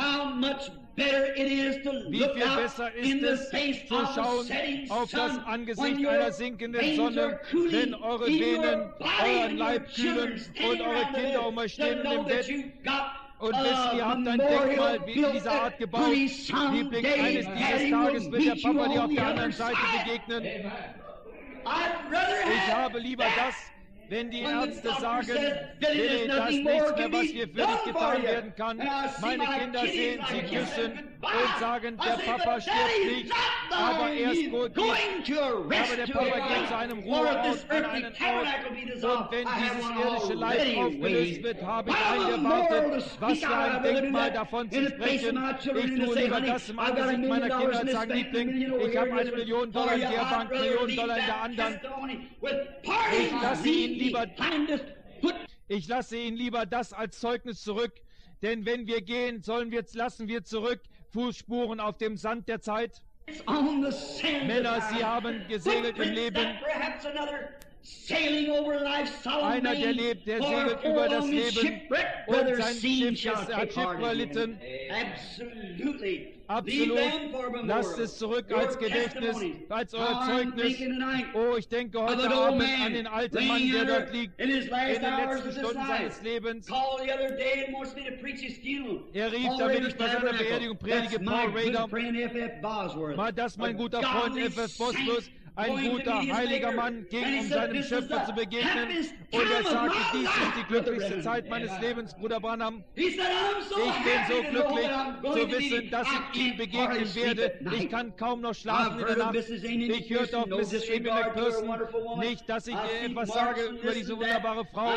wie viel besser ist es, zu schauen auf das Angesicht einer sinkenden Sonne, wenn eure Venen euren Leib kühlen und eure Kinder um euch stehen im Bett. Und wisst ihr, habt ein Denkmal wie in dieser Art gebaut. Liebling, eines dieses Tages wird der Papa dir auf der anderen Seite begegnen. Ich habe lieber das, Wenn die Ärzte sagen, Billy, das ist nichts mehr, was hier für dich getan werden kann. Meine Kinder sehen sie küssen und sagen, der Papa stirbt nicht, aber erst gut geht. Aber der Papa geht zu einem Ruheort an einen Ort. Und wenn dieses irdische Leib aufgelöst wird, habe ich eingewartet, was für ein Denkmal davon zu sprechen. Ich tue lieber das im Angesicht meiner Kinder als sagen, Liebling, ich habe $1 Million in der Bank, $1 Million in der anderen. Ich lasse Ihnen lieber das als Zeugnis zurück, denn wenn wir gehen, lassen wir zurück Fußspuren auf dem Sand der Zeit. Männer, Sie haben gesegelt im Leben. Einer, der lebt, der segelt über das Leben und sein Schiff hat Schiffbruch erlitten. Absolut. Lasst es zurück als Gedächtnis, als euer Zeugnis. Oh, ich denke heute Abend an den alten Mann, der dort liegt, in den letzten Stunden seines Lebens. Er rief, damit ich bei seiner Beerdigung predige, Paul Rader. War das mein guter Freund F.F. Bosworth? Ein guter, heiliger Mann ging, um seinem Schöpfer zu begegnen. Und er sagte, dies ist die glücklichste Zeit meines Lebens, Bruder Branham. Ich bin so glücklich zu wissen, dass ich ihm begegnen werde. Ich kann kaum noch schlafen in der Nacht. Ich hörte auf Mrs. Amy McPherson. Nicht, dass ich etwas sage über diese wunderbare Frau.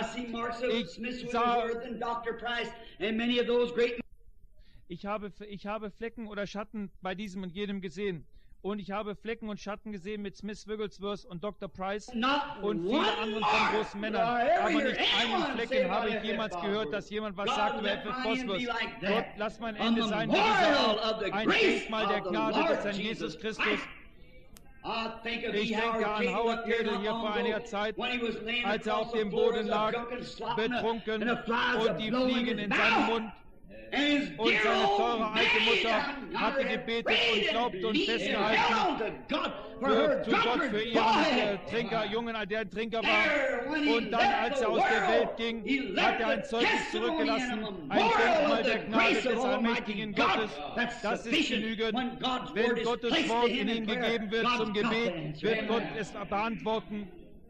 Ich habe Flecken oder Schatten bei diesem und jenem gesehen. Und ich habe Flecken und Schatten gesehen mit Smith Wigglesworth und Dr. Price und viele anderen von großen Männern. Aber nicht einen Flecken habe ich jemals gehört, dass jemand was sagt über F.F. Bosworth. Gott, lass mein Ende sein wie dieser Ort. Ein Denkmal der Gnade des Herrn Jesus Christus. Ich denke an Howard Cadell hier vor einiger Zeit, als er auf dem Boden lag, betrunken und die Fliegen in seinem Mund. Und seine teure alte Mutter hatte gebetet und glaubte und festgehalten zu Gott für ihren Trinker, Jungen, der ein Trinker war. Und dann, als er aus der Welt ging, hat er ein Zeugnis zurückgelassen, ein Denkmal der Gnade des allmächtigen Gottes. Das ist genügend. Wenn Gottes Wort in ihn gegeben wird zum Gebet, wird Gott es beantworten.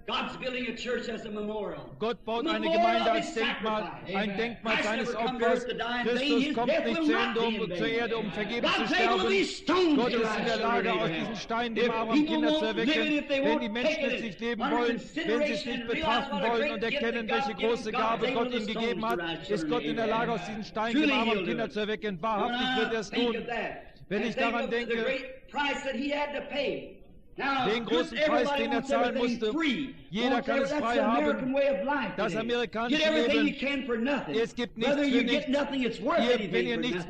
Gott baut eine Gemeinde als Denkmal, ein Denkmal seines Opfers. Christus kommt nicht zur Erde, um vergebens zu sterben. Gott ist in der Lage, aus diesen Steinen dem Abraham Kinder zu erwecken. Wenn die Menschen es nicht leben wollen, wenn sie es nicht betrachten wollen und erkennen, welche große Gabe Gott ihnen gegeben hat, ist Gott in der Lage, aus diesen Steinen dem Abraham Kinder zu erwecken. Wahrhaftig wird er es tun. Wenn ich daran denke, den großen Preis, den er zahlen musste. Jeder kann es frei haben. Das amerikanische Leben. Es gibt nichts für nichts. Wenn ihr nichts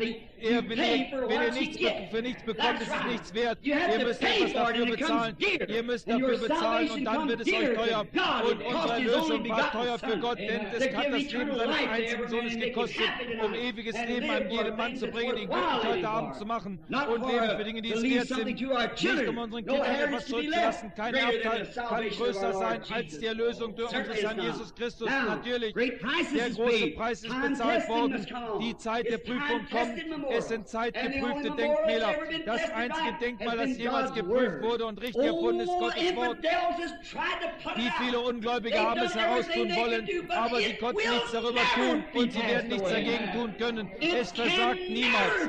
für nichts bekommt, ist es nichts wert. Ihr müsst etwas dafür bezahlen. Ihr müsst dafür bezahlen und dann wird es euch teuer. Und unsere Erlösung war teuer für Gott, denn es hat das Leben seines einzigen Sohnes gekostet, um ewiges Leben einem jedem Mann zu bringen, ihn glücklich heute Abend zu machen und leben für Dinge, die es wert sind. Nicht um unseren Kindern etwas zurückzulassen. Kein Erbteil kann größer sein als die Erlösung durch unseren Herrn Jesus Christus. Natürlich, der große Preis ist bezahlt worden. Die Zeit der Prüfung kommt. Es sind zeitgeprüfte Denkmäler. Das einzige Denkmal, das jemals geprüft wurde und richtig erfunden ist, Gottes Wort. Wie viele Ungläubige haben es heraustun wollen, aber sie konnten nichts darüber tun und sie werden nichts dagegen tun können. Es versagt niemals.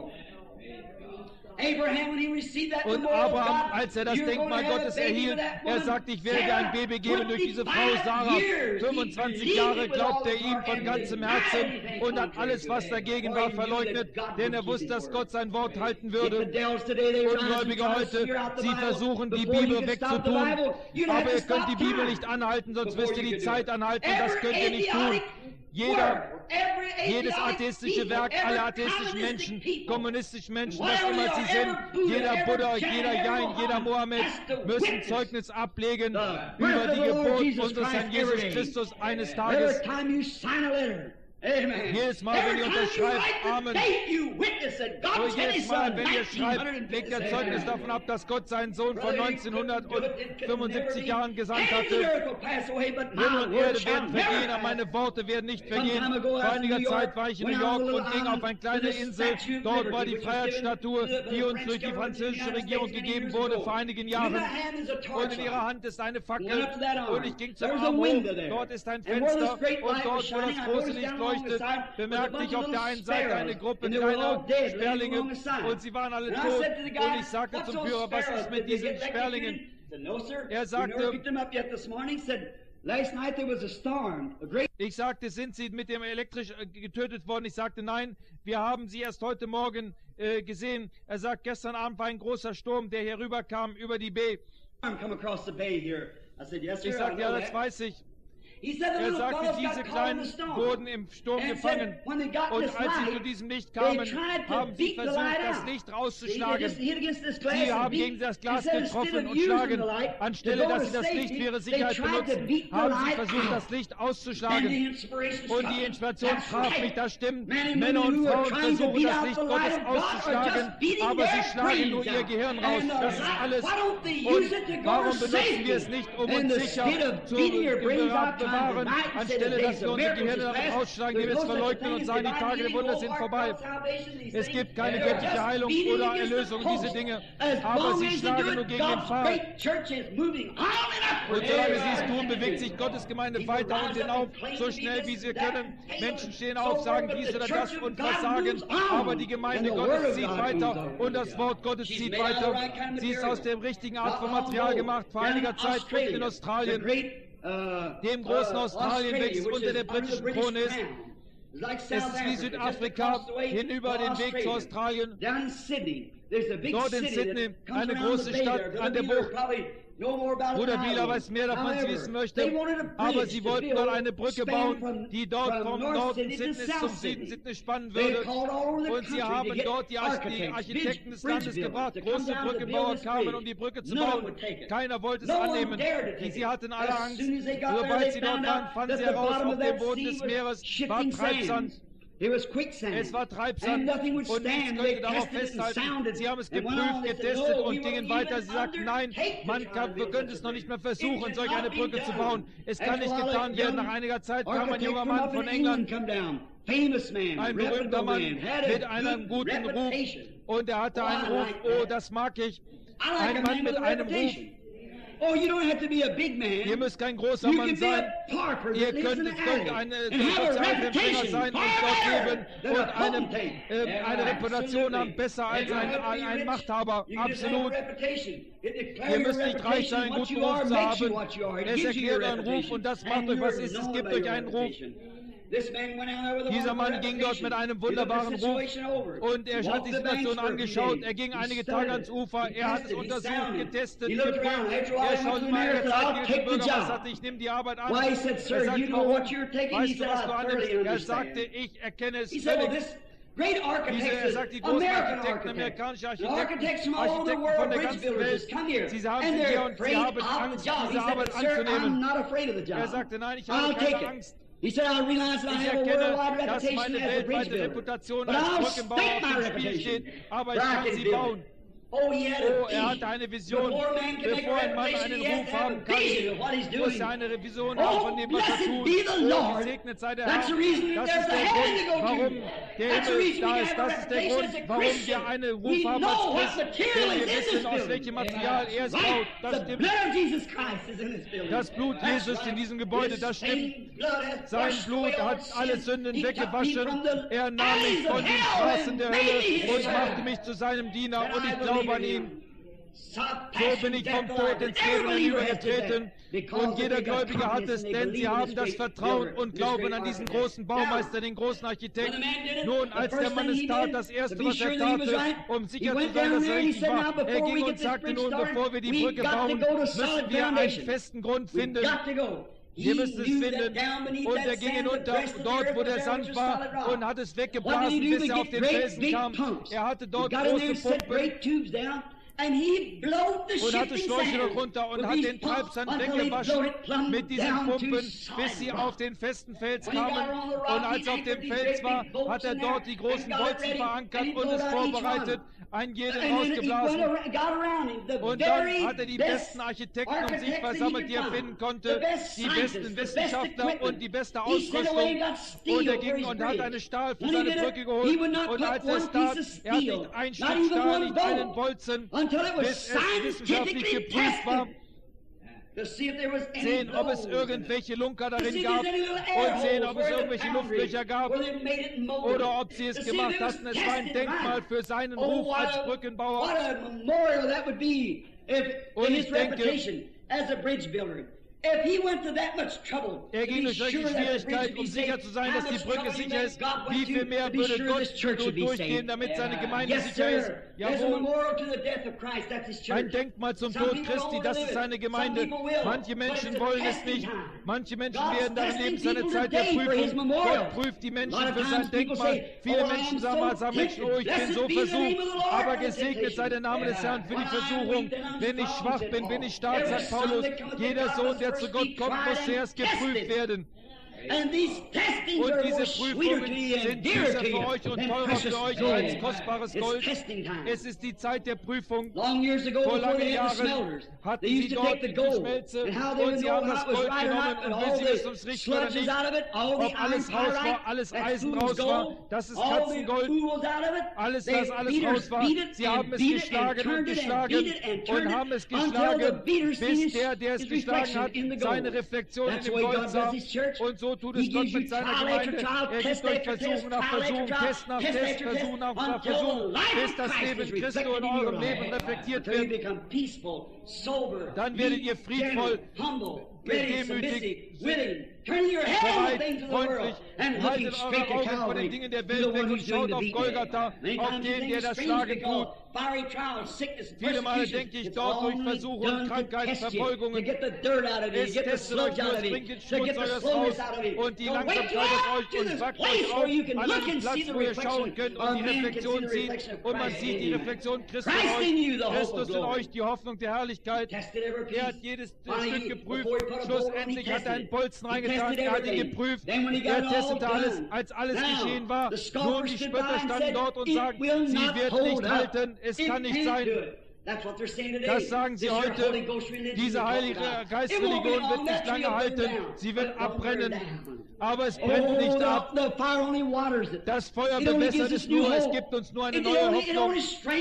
Und Abraham, als er das Denkmal Gottes erhielt, er sagt, ich werde ein Baby geben durch diese Frau Sarah. 25 Jahre glaubte er ihm von ganzem Herzen und hat alles, was dagegen war, verleugnet, denn er wusste, dass Gott sein Wort halten würde. Ungläubige heute, sie versuchen, die Bibel wegzutun, aber ihr könnt die Bibel nicht anhalten, sonst müsst ihr die Zeit anhalten, das könnt ihr nicht tun. Jedes atheistische Werk, alle atheistischen Menschen, kommunistischen Menschen, was immer sie sind, jeder Buddha, jeder Jain, jeder Mohammed, müssen Zeugnis ablegen über die Geburt unseres Herrn Jesus Christus eines Tages. Jedes Mal, wenn ihr unterschreibt, Amen. Und jedes Mal, wenn ihr schreibt, legt ihr Zeugnis davon ab, dass Gott seinen Sohn vor 1975 Jahren gesandt hatte. Himmel und Erde werden vergehen, aber meine Worte werden nicht vergehen. Vor einiger Zeit war ich in New York und ging auf eine kleine Insel. Dort war die Freiheitsstatue, die uns durch die französische Regierung gegeben wurde vor einigen Jahren. Und in ihrer Hand ist eine Fackel. Und ich ging zum Arm hoch. Dort ist ein Fenster. Und dort, wo das große Licht leuchtet, bemerkte ich auf der einen Seite eine Gruppe kleiner Sperlinge. Und sie waren alle tot. Und ich sagte zum Führer, was ist mit diesen Sperlingen? Er sagte, ich sagte, sind sie mit dem elektrisch getötet worden? Ich sagte, nein, wir haben sie erst heute Morgen gesehen. Er sagt, gestern Abend war ein großer Sturm, der hier rüberkam über die Bay. Ich sagte, ja, das weiß ich. Er sagte, diese Kleinen wurden im Sturm gefangen. Und als sie zu diesem Licht kamen, haben sie versucht, das Licht rauszuschlagen. Sie haben gegen das Glas getroffen und schlagen. Anstelle, dass sie das Licht für ihre Sicherheit benutzen, haben sie versucht, das Licht auszuschlagen. Und die Inspiration traf mich, das stimmt. Männer und Frauen versuchen, das Licht Gottes auszuschlagen, aber sie schlagen nur ihr Gehirn raus. Das ist alles. Und warum benutzen wir es nicht, um uns sicher zu bewahren, anstelle, dass wir unsere Gehirne damit ausschlagen, die wir es verleugnen und sagen, die Tage der Wunder sind vorbei. Es gibt keine göttliche Heilung oder Erlösung, diese Dinge, aber sie schlagen nur gegen den Pfahl. Und solange sie es tun, bewegt sich Gottes Gemeinde weiter und hinauf, so schnell wie sie können. Menschen stehen auf, sagen dies oder das und versagen, aber die Gemeinde Gottes zieht weiter und das Wort Gottes zieht weiter. Sie ist aus dem richtigen Art von Material gemacht, vor einiger Zeit in Australien. Dem großen Australien, welches unter der britischen Krone ist. Es ist wie Südafrika, hinüber den Weg zu Australien. Dort in Sydney, eine große Stadt an der Bucht. Bruder Bieler weiß mehr davon, als sie wissen möchte. Aber sie wollten dort eine Brücke bauen, die dort vom Norden Sydneys zum Süden Sydney spannen würde. Und sie haben dort die Architekten des Landes gebracht. Große Brückenbauer kamen, um die Brücke zu bauen. Keiner wollte es annehmen. Sie hatten alle Angst. Sobald sie dort waren, fanden sie heraus, auf dem Boden des Meeres war Treibsand. Es war Treibsand und nichts konnte darauf festhalten. Sie haben es geprüft, getestet und gingen weiter. Sie sagten, nein, wir können es noch nicht mehr versuchen, solch eine Brücke zu bauen. Es kann nicht getan werden. Nach einiger Zeit kam ein junger Mann von England, ein berühmter Mann mit einem guten Ruf. Und er hatte einen Ruf, oh, das mag ich, ein Mann mit einem Ruf. Ihr müsst kein großer Mann sein. Ihr könnt ein Sozialempfänger sein und dort leben und eine Reputation haben, besser als ein Machthaber. Absolut. Ihr müsst nicht reich sein, einen guten Ruf zu haben. Es erklärt euren Ruf und das macht euch, was ist. Es gibt euch einen Ruf. Dieser Mann ging dort mit einem wunderbaren Ruf und er hat die Situation angeschaut. Er ging einige Tage ans Ufer, er hat es untersucht, getestet, geprüft. Er schaute mal, er zeigte dem Bürger, was hatte, ich nehme die Arbeit an. Er sagte, warum? Weißt du, was du annimmst? Er sagte, ich erkenne es völlig. Er sagt, die großen Architekten, amerikanische Architekten von der ganzen Welt, sie haben sie hier und sie haben Angst, diese Arbeit anzunehmen. Er sagte, nein, ich habe keine Angst. Ich erkenne, dass meine weltweite Reputation als Brückenbauer auf dem Spiel steht, aber ich kann sie bauen. Oh, er hatte eine Vision. Bevor ein Mann einen Ruf haben kann, muss er eine Vision haben von dem, was er tut. Oh, gesegnet sei der Herr. Das ist der Grund, warum der Himmel da ist. Das ist der Grund, warum wir einen Ruf haben als Christ. Denn wir wissen, aus welchem Material er es baut. Das stimmt. Das Blut Jesus in diesem Gebäude, das stimmt. Sein Blut hat alle Sünden weggewaschen. Er nahm mich von den Straßen der Hölle und machte mich zu seinem Diener. Und ich glaube an ihn. So bin ich vom Tod ins Leben hinübergetreten. Und jeder Gläubige hat es, denn sie haben das Vertrauen und Glauben an diesen großen Baumeister, den großen Architekten. Nun, als der Mann es tat, das Erste, was er tat, um sicher zu sein, dass er richtig war, er ging und sagte nun, bevor wir die Brücke bauen, müssen wir einen festen Grund finden. Wir müssen es finden. Und er ging hinunter, dort wo der Sand war, und hat es weggeblasen, bis er auf den Felsen kam. Er hatte dort große Pumpen. und hatte Schläuche noch runter und hat den Treibsand weggewaschen mit diesen Pumpen, bis sie auf den festen Fels kamen. Und als er auf dem Fels war, hat er dort die großen Bolzen verankert und es vorbereitet, einen jeden rausgeblasen. Und dann hat er die besten Architekten um sich versammelt, die er finden konnte, die besten Wissenschaftler und die beste Ausrüstung. Und er ging und hat eine Stahl für seine Brücke geholt. Und als er es tat, er hat nicht ein Stück Stahl, nicht einen Bolzen, bis es wissenschaftlich geprüft war, sehen, ob es irgendwelche Lunker darin gab und sehen, ob es irgendwelche Luftlöcher gab oder ob sie es gemacht hatten. Es war ein Denkmal für seinen Ruf als Brückenbauer. Und ich denke, er ging durch solche Schwierigkeiten, um sicher zu sein, dass die Brücke sicher ist. Wie viel mehr würde Gott durchgehen, damit seine Gemeinde sicher ist? Jawohl. Ein Denkmal zum Tod Christi, das ist seine Gemeinde. Manche Menschen wollen es nicht. Manche Menschen werden darin leben, seine Zeit der Prüfung. Gott prüft die Menschen für sein Denkmal. Viele Menschen sagen mal, Menschen, oh, ich bin so versucht. Aber gesegnet sei der Name des Herrn für die Versuchung. Wenn ich schwach bin, bin ich stark, sagt Paulus. Jeder Sohn, der zu Gott kommt, muss zuerst geprüft werden. Und diese Prüfungen sind süßer für euch und teurer für euch als kostbares Gold. Es ist die Zeit der Prüfung. Vor langen Jahren hatten sie dort die Schmelze und sie haben das Gold genommen und wissen es ums Richt oder nicht, ob alles raus war, alles Eisen raus war, das ist Katzengold, alles, das alles raus war. Sie haben es geschlagen und geschlagen und haben es geschlagen, bis der es geschlagen hat, seine Reflexion in dem Gold sah. Und so tut es Gott mit seiner Gemeinde. Er gibt euch Versuch nach Versuch, Test nach Test, Versuch nach Versuch, bis das Leben Christi in eurem Leben reflektiert wird. Dann werdet ihr friedvoll, demütig, bereit, freundlich, haltet eure Augen von den Dingen der Welt weg und schaut auf Golgatha, auf den, der das Schlagen tut. Viele Male denke ich dort durch Versuchungen, Krankheiten, Verfolgungen. Es testet euch nur, es bringt den Schmutz eures raus und die Langsamkeit aus euch und wackt euch auf an einen Platz, wo ihr schauen könnt und die Reflexion sieht. Und man sieht die Reflexion Christus in euch, Christus in euch, die Hoffnung der Herrlichkeit. Er hat jedes Stück geprüft. Schlussendlich hat er einen Bolzen reingetan, er hat ihn geprüft. Er testete alles, als alles geschehen war. Nun die Spötter standen dort und sagten, sie wird nicht halten, es kann nicht sein. Das sagen sie heute. Diese Heilige Geist-Religion wird nicht lange halten. Sie wird abbrennen. Aber es brennt nicht ab. Das Feuer bewässert es nur. Es gibt uns nur eine neue Hoffnung.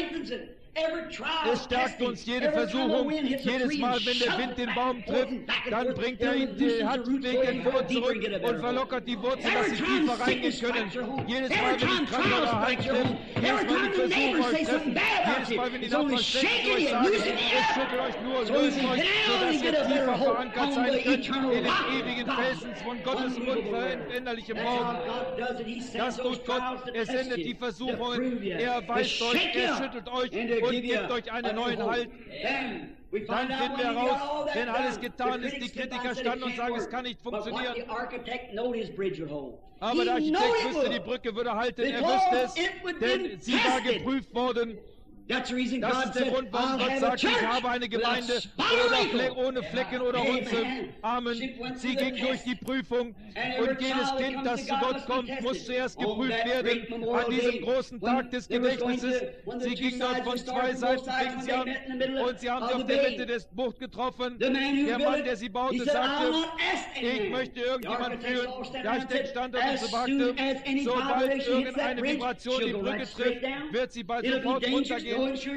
Es stärkt uns jede Versuchung. Jedes Mal, wenn der Wind den Baum trifft, dann bringt er ihn die Handweg entwurrt zurück und verlockert die Wurzeln, dass sie tiefer reingehen können. Jedes Mal, wenn die Krankheit euer Hand trifft, jedes Mal, wenn die Versuchung euch treffen, jedes Mal, wenn die Nachbarn schlecht euch sagen, es schüttelt euch nur, löst euch, sodass ihr tiefer verankert sein könnt in den ewigen Felsens von Gottes unveränderlichem Baum. Das tut Gott. Er sendet die Versuchungen. Er weist euch, er schüttelt euch und gibt euch einen neuen Halt. Dann finden wir heraus, wenn alles getan ist, die Kritiker standen und sagen, es kann nicht funktionieren. Aber der Architekt wüsste, die Brücke würde halten, er wüsste es, denn sie war geprüft worden. Das ist der Grund, warum Gott sagt, ich habe eine Gemeinde ohne Flecken oder Runzeln. Amen. Sie ging durch die Prüfung und jedes Kind, das zu Gott kommt, muss zuerst geprüft werden an diesem großen Tag des Gedächtnisses. Sie ging dort von zwei Seiten, fingen sie an und sie haben sie auf der Mitte des Bucht getroffen. Der Mann, der sie baute, sagte, ich möchte irgendjemand führen. Der Architekt stand dort und so sagte, sobald irgendeine Vibration die Brücke trifft, wird sie bald sofort runtergehen.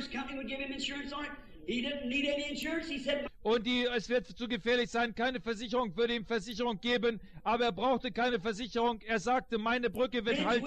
Und es wird zu gefährlich sein, keine Versicherung würde ihm Versicherung geben, aber er brauchte keine Versicherung. Er sagte, meine Brücke wird halten.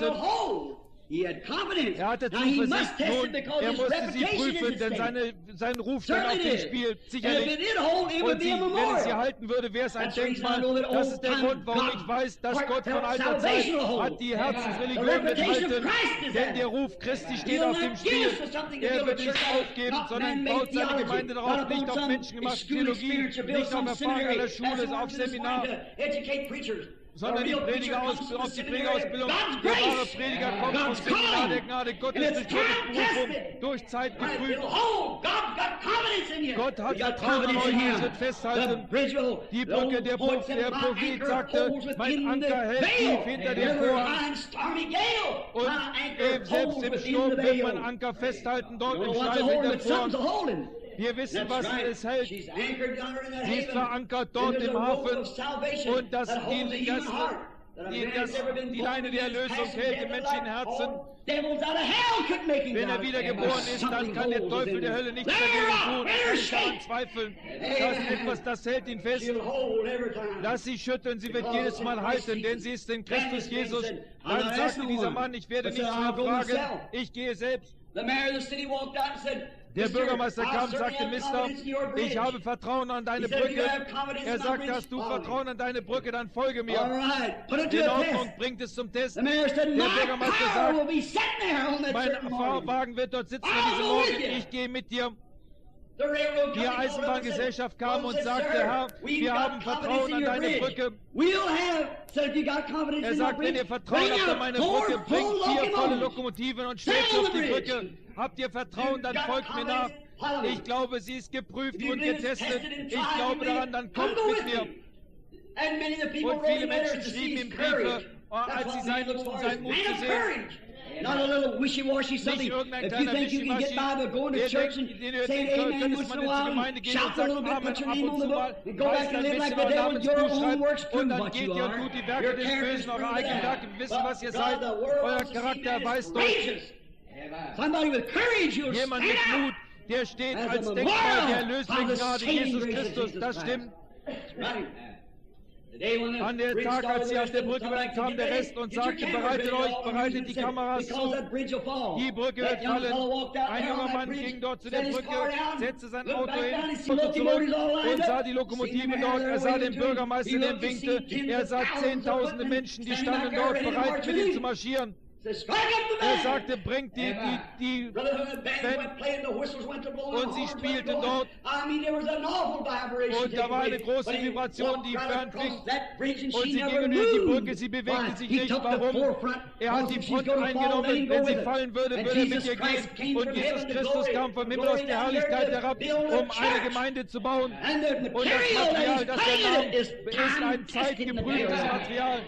Er hatte Zuversicht, nun, er musste sie prüfen, denn sein Ruf stand auf dem Spiel, sicherlich. Und wenn es sie halten würde, wäre es ein Denkmal. Das ist der Grund, warum ich weiß, dass Gott von alter Zeit hat die Herzensreligion mithalten, denn der Ruf Christi steht auf dem Spiel. Er wird nicht aufgeben, sondern baut seine Gemeinde darauf, nicht auf menschengemachte Theologie, nicht auf Erfahrung aller Schule, auf Seminar, sondern die Predigerausbildung, auf die Predigerausbildung. Der wahre Prediger kommt aus dem Seminar der Gnade Gottes durch Gottes Berufung, durch Zeit geprüft. Gott hat Vertrauen in euch, ihr sollt festhalten. Die Brücke, der Prophet sagte, mein Anker hält tief hinter dem Vorhang. Und selbst im Sturm wird mein Anker festhalten, dort im Schreib hinter dem Vorhang. Wir wissen, was es hält. Sie ist verankert dort im Hafen und die Leine der Erlösung hält im menschlichen Herzen. Wenn er wiedergeboren ist, dann kann der Teufel der Hölle nichts dagegen tun. Er kann nicht daran zweifeln. Das ist etwas, das hält ihn fest. Lass sie schütteln, sie wird jedes Mal halten, denn sie ist in Christus Jesus. Dann sagte dieser Mann, ich werde nichts mehr fragen, ich gehe selbst. Der Bürgermeister kam und sagte, Mister, ich habe Vertrauen an deine Brücke. Er sagte, hast du Vertrauen an deine Brücke, dann folge mir. In Ordnung, bringt es zum Test. Der Bürgermeister sagt, mein Fahrwagen wird dort sitzen an diesem Morgen, ich gehe mit dir. Die Eisenbahngesellschaft kam und sagte, Herr, wir haben Vertrauen an deine Brücke. Er sagt, wenn ihr Vertrauen habt an meine Brücke, bringt 4 volle Lokomotiven und stellt sie auf die Brücke. Habt ihr Vertrauen, dann folgt mir nach. Ich glaube, sie ist geprüft und getestet. Ich glaube daran, dann kommt mit mir. Und viele Menschen schrieben ihm Briefe, als sie seinen Mut zu sehen. Not a little wishy-washy something. If you think you can get by by going to church and saying amen once in a while, shout a little bit, put your name on the book, and go back and live like the devil, and your own works prove what you are. Your character is euer Charakter erweist euch. Somebody with courage, you'll Jemand mit Mut, der steht als Denkmal der Erlösung Gnade Jesus Christus. Das stimmt. An der Tag, als sie aus der Brücke waren, kam der Rest und sagte, bereitet euch, bereitet die Kameras zu. Die Brücke wird fallen. Ein junger Mann ging dort zu der Brücke, setzte sein Auto hin, fuhr zurück und sah die Lokomotive dort. Er sah den Bürgermeister, der ihm winkte. Er sah Zehntausende Menschen, die standen dort bereit, mit ihm zu marschieren. Er sagte, bringt die Band, und sie spielten dort. Und da war eine große Vibration, die fernfing. Und sie gingen durch die Brücke, sie bewegten sich nicht. Warum? Er hat die Front eingenommen. Wenn sie fallen würde, würde er mit ihr gehen. Und Jesus Christus kam vom Himmel aus der Herrlichkeit herab, um eine Gemeinde zu bauen. Und das Material, das er nahm, ist ein zeitgeprüftes Material.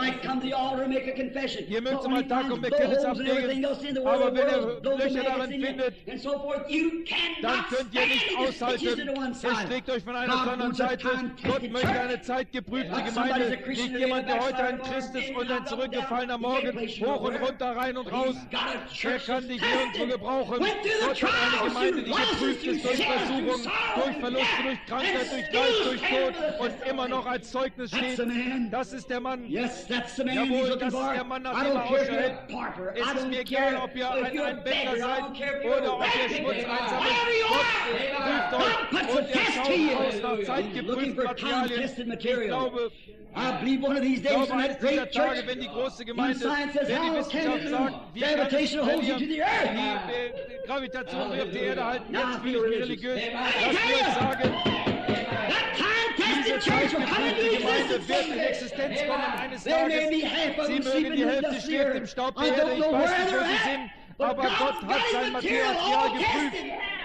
Ihr mögt zum Altar kommen, Bekenntnis ablegen, aber wenn ihr Löcher darin findet, dann könnt ihr nicht aushalten. Es schlägt euch von einer zur anderen Seite. Gott möchte eine zeitgeprüfte Gemeinde, nicht jemand, der heute ein Christ ist und ein zurückgefallener Morgen, hoch und runter, rein und raus. Er kann dich nirgendwo gebrauchen. Gott hat eine Gemeinde, die geprüft ist durch Versuchung, durch Verluste, durch Krankheit, durch Geist, durch Tod und immer noch als Zeugnis steht. Das ist der Mann. Jawohl, das ist der Mann, nach dem er Ausschau hält. Es ist mir egal, ob ihr ein Bettler seid oder ob ihr Schmutz einsammelt. Gott prüft euch und er schaut aus nach zeitgeprüften Materialien. Ich glaube, eines dieser Tage, wenn die große Gemeinde, wenn die Wissenschaft sagt, wir können die Gravitation auf die Erde halten, jetzt will ich nicht religiös, lass mir sagen, diese zeitgeprüfte Gemeinde wird in Existenz kommen eines Tages. Sie mögen die Hälfte stirbt im Staub der Erde, ich weiß nicht, wo sie sind, aber Gott hat sein Material geprüft.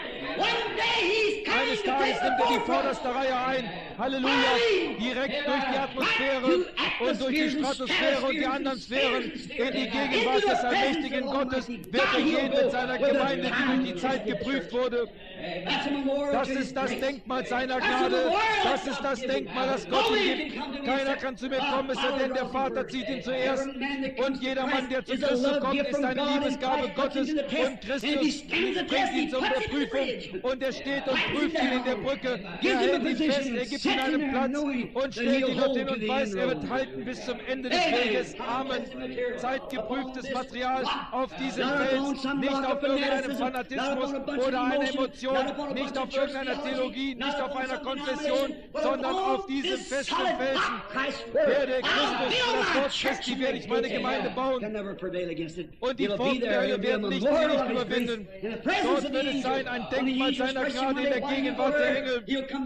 Eines Tages nimmt er die vorderste Reihe ein. Halleluja. Direkt durch die Atmosphäre und durch die Stratosphäre und die anderen Sphären in die Gegenwart des allmächtigen Gottes wird er gehen mit seiner Gemeinde, die durch die Zeit geprüft wurde. Das ist das Denkmal seiner Gnade. Das ist das Denkmal, das Gott ihm gibt. Keiner kann zu mir kommen, es sei denn, der Vater zieht ihn zuerst. Und jeder Mann, der zu Christus kommt, ist eine Liebesgabe Gottes. Und Christus bringt ihn zur Prüfung. Und er steht und prüft ihn in der Brücke. Er hält ihn fest, er gibt ihm einen Platz und stellt ihn dorthin und weiß, er wird halten bis zum Ende des Weges. Amen. Zeitgeprüftes Material auf diesem Fels, nicht auf irgendeinem Fanatismus oder einer Emotion, nicht auf irgendeiner Theologie, nicht auf einer Konfession, sondern auf diesem festen Felsen. Werde Christus für das Wort fest, die werde ich meine Gemeinde bauen. Und die Pforten der Hölle werden nicht überwinden. Dort wird es sein, ein gedenkt mal seiner Gnade in der Gegenwart der Engel.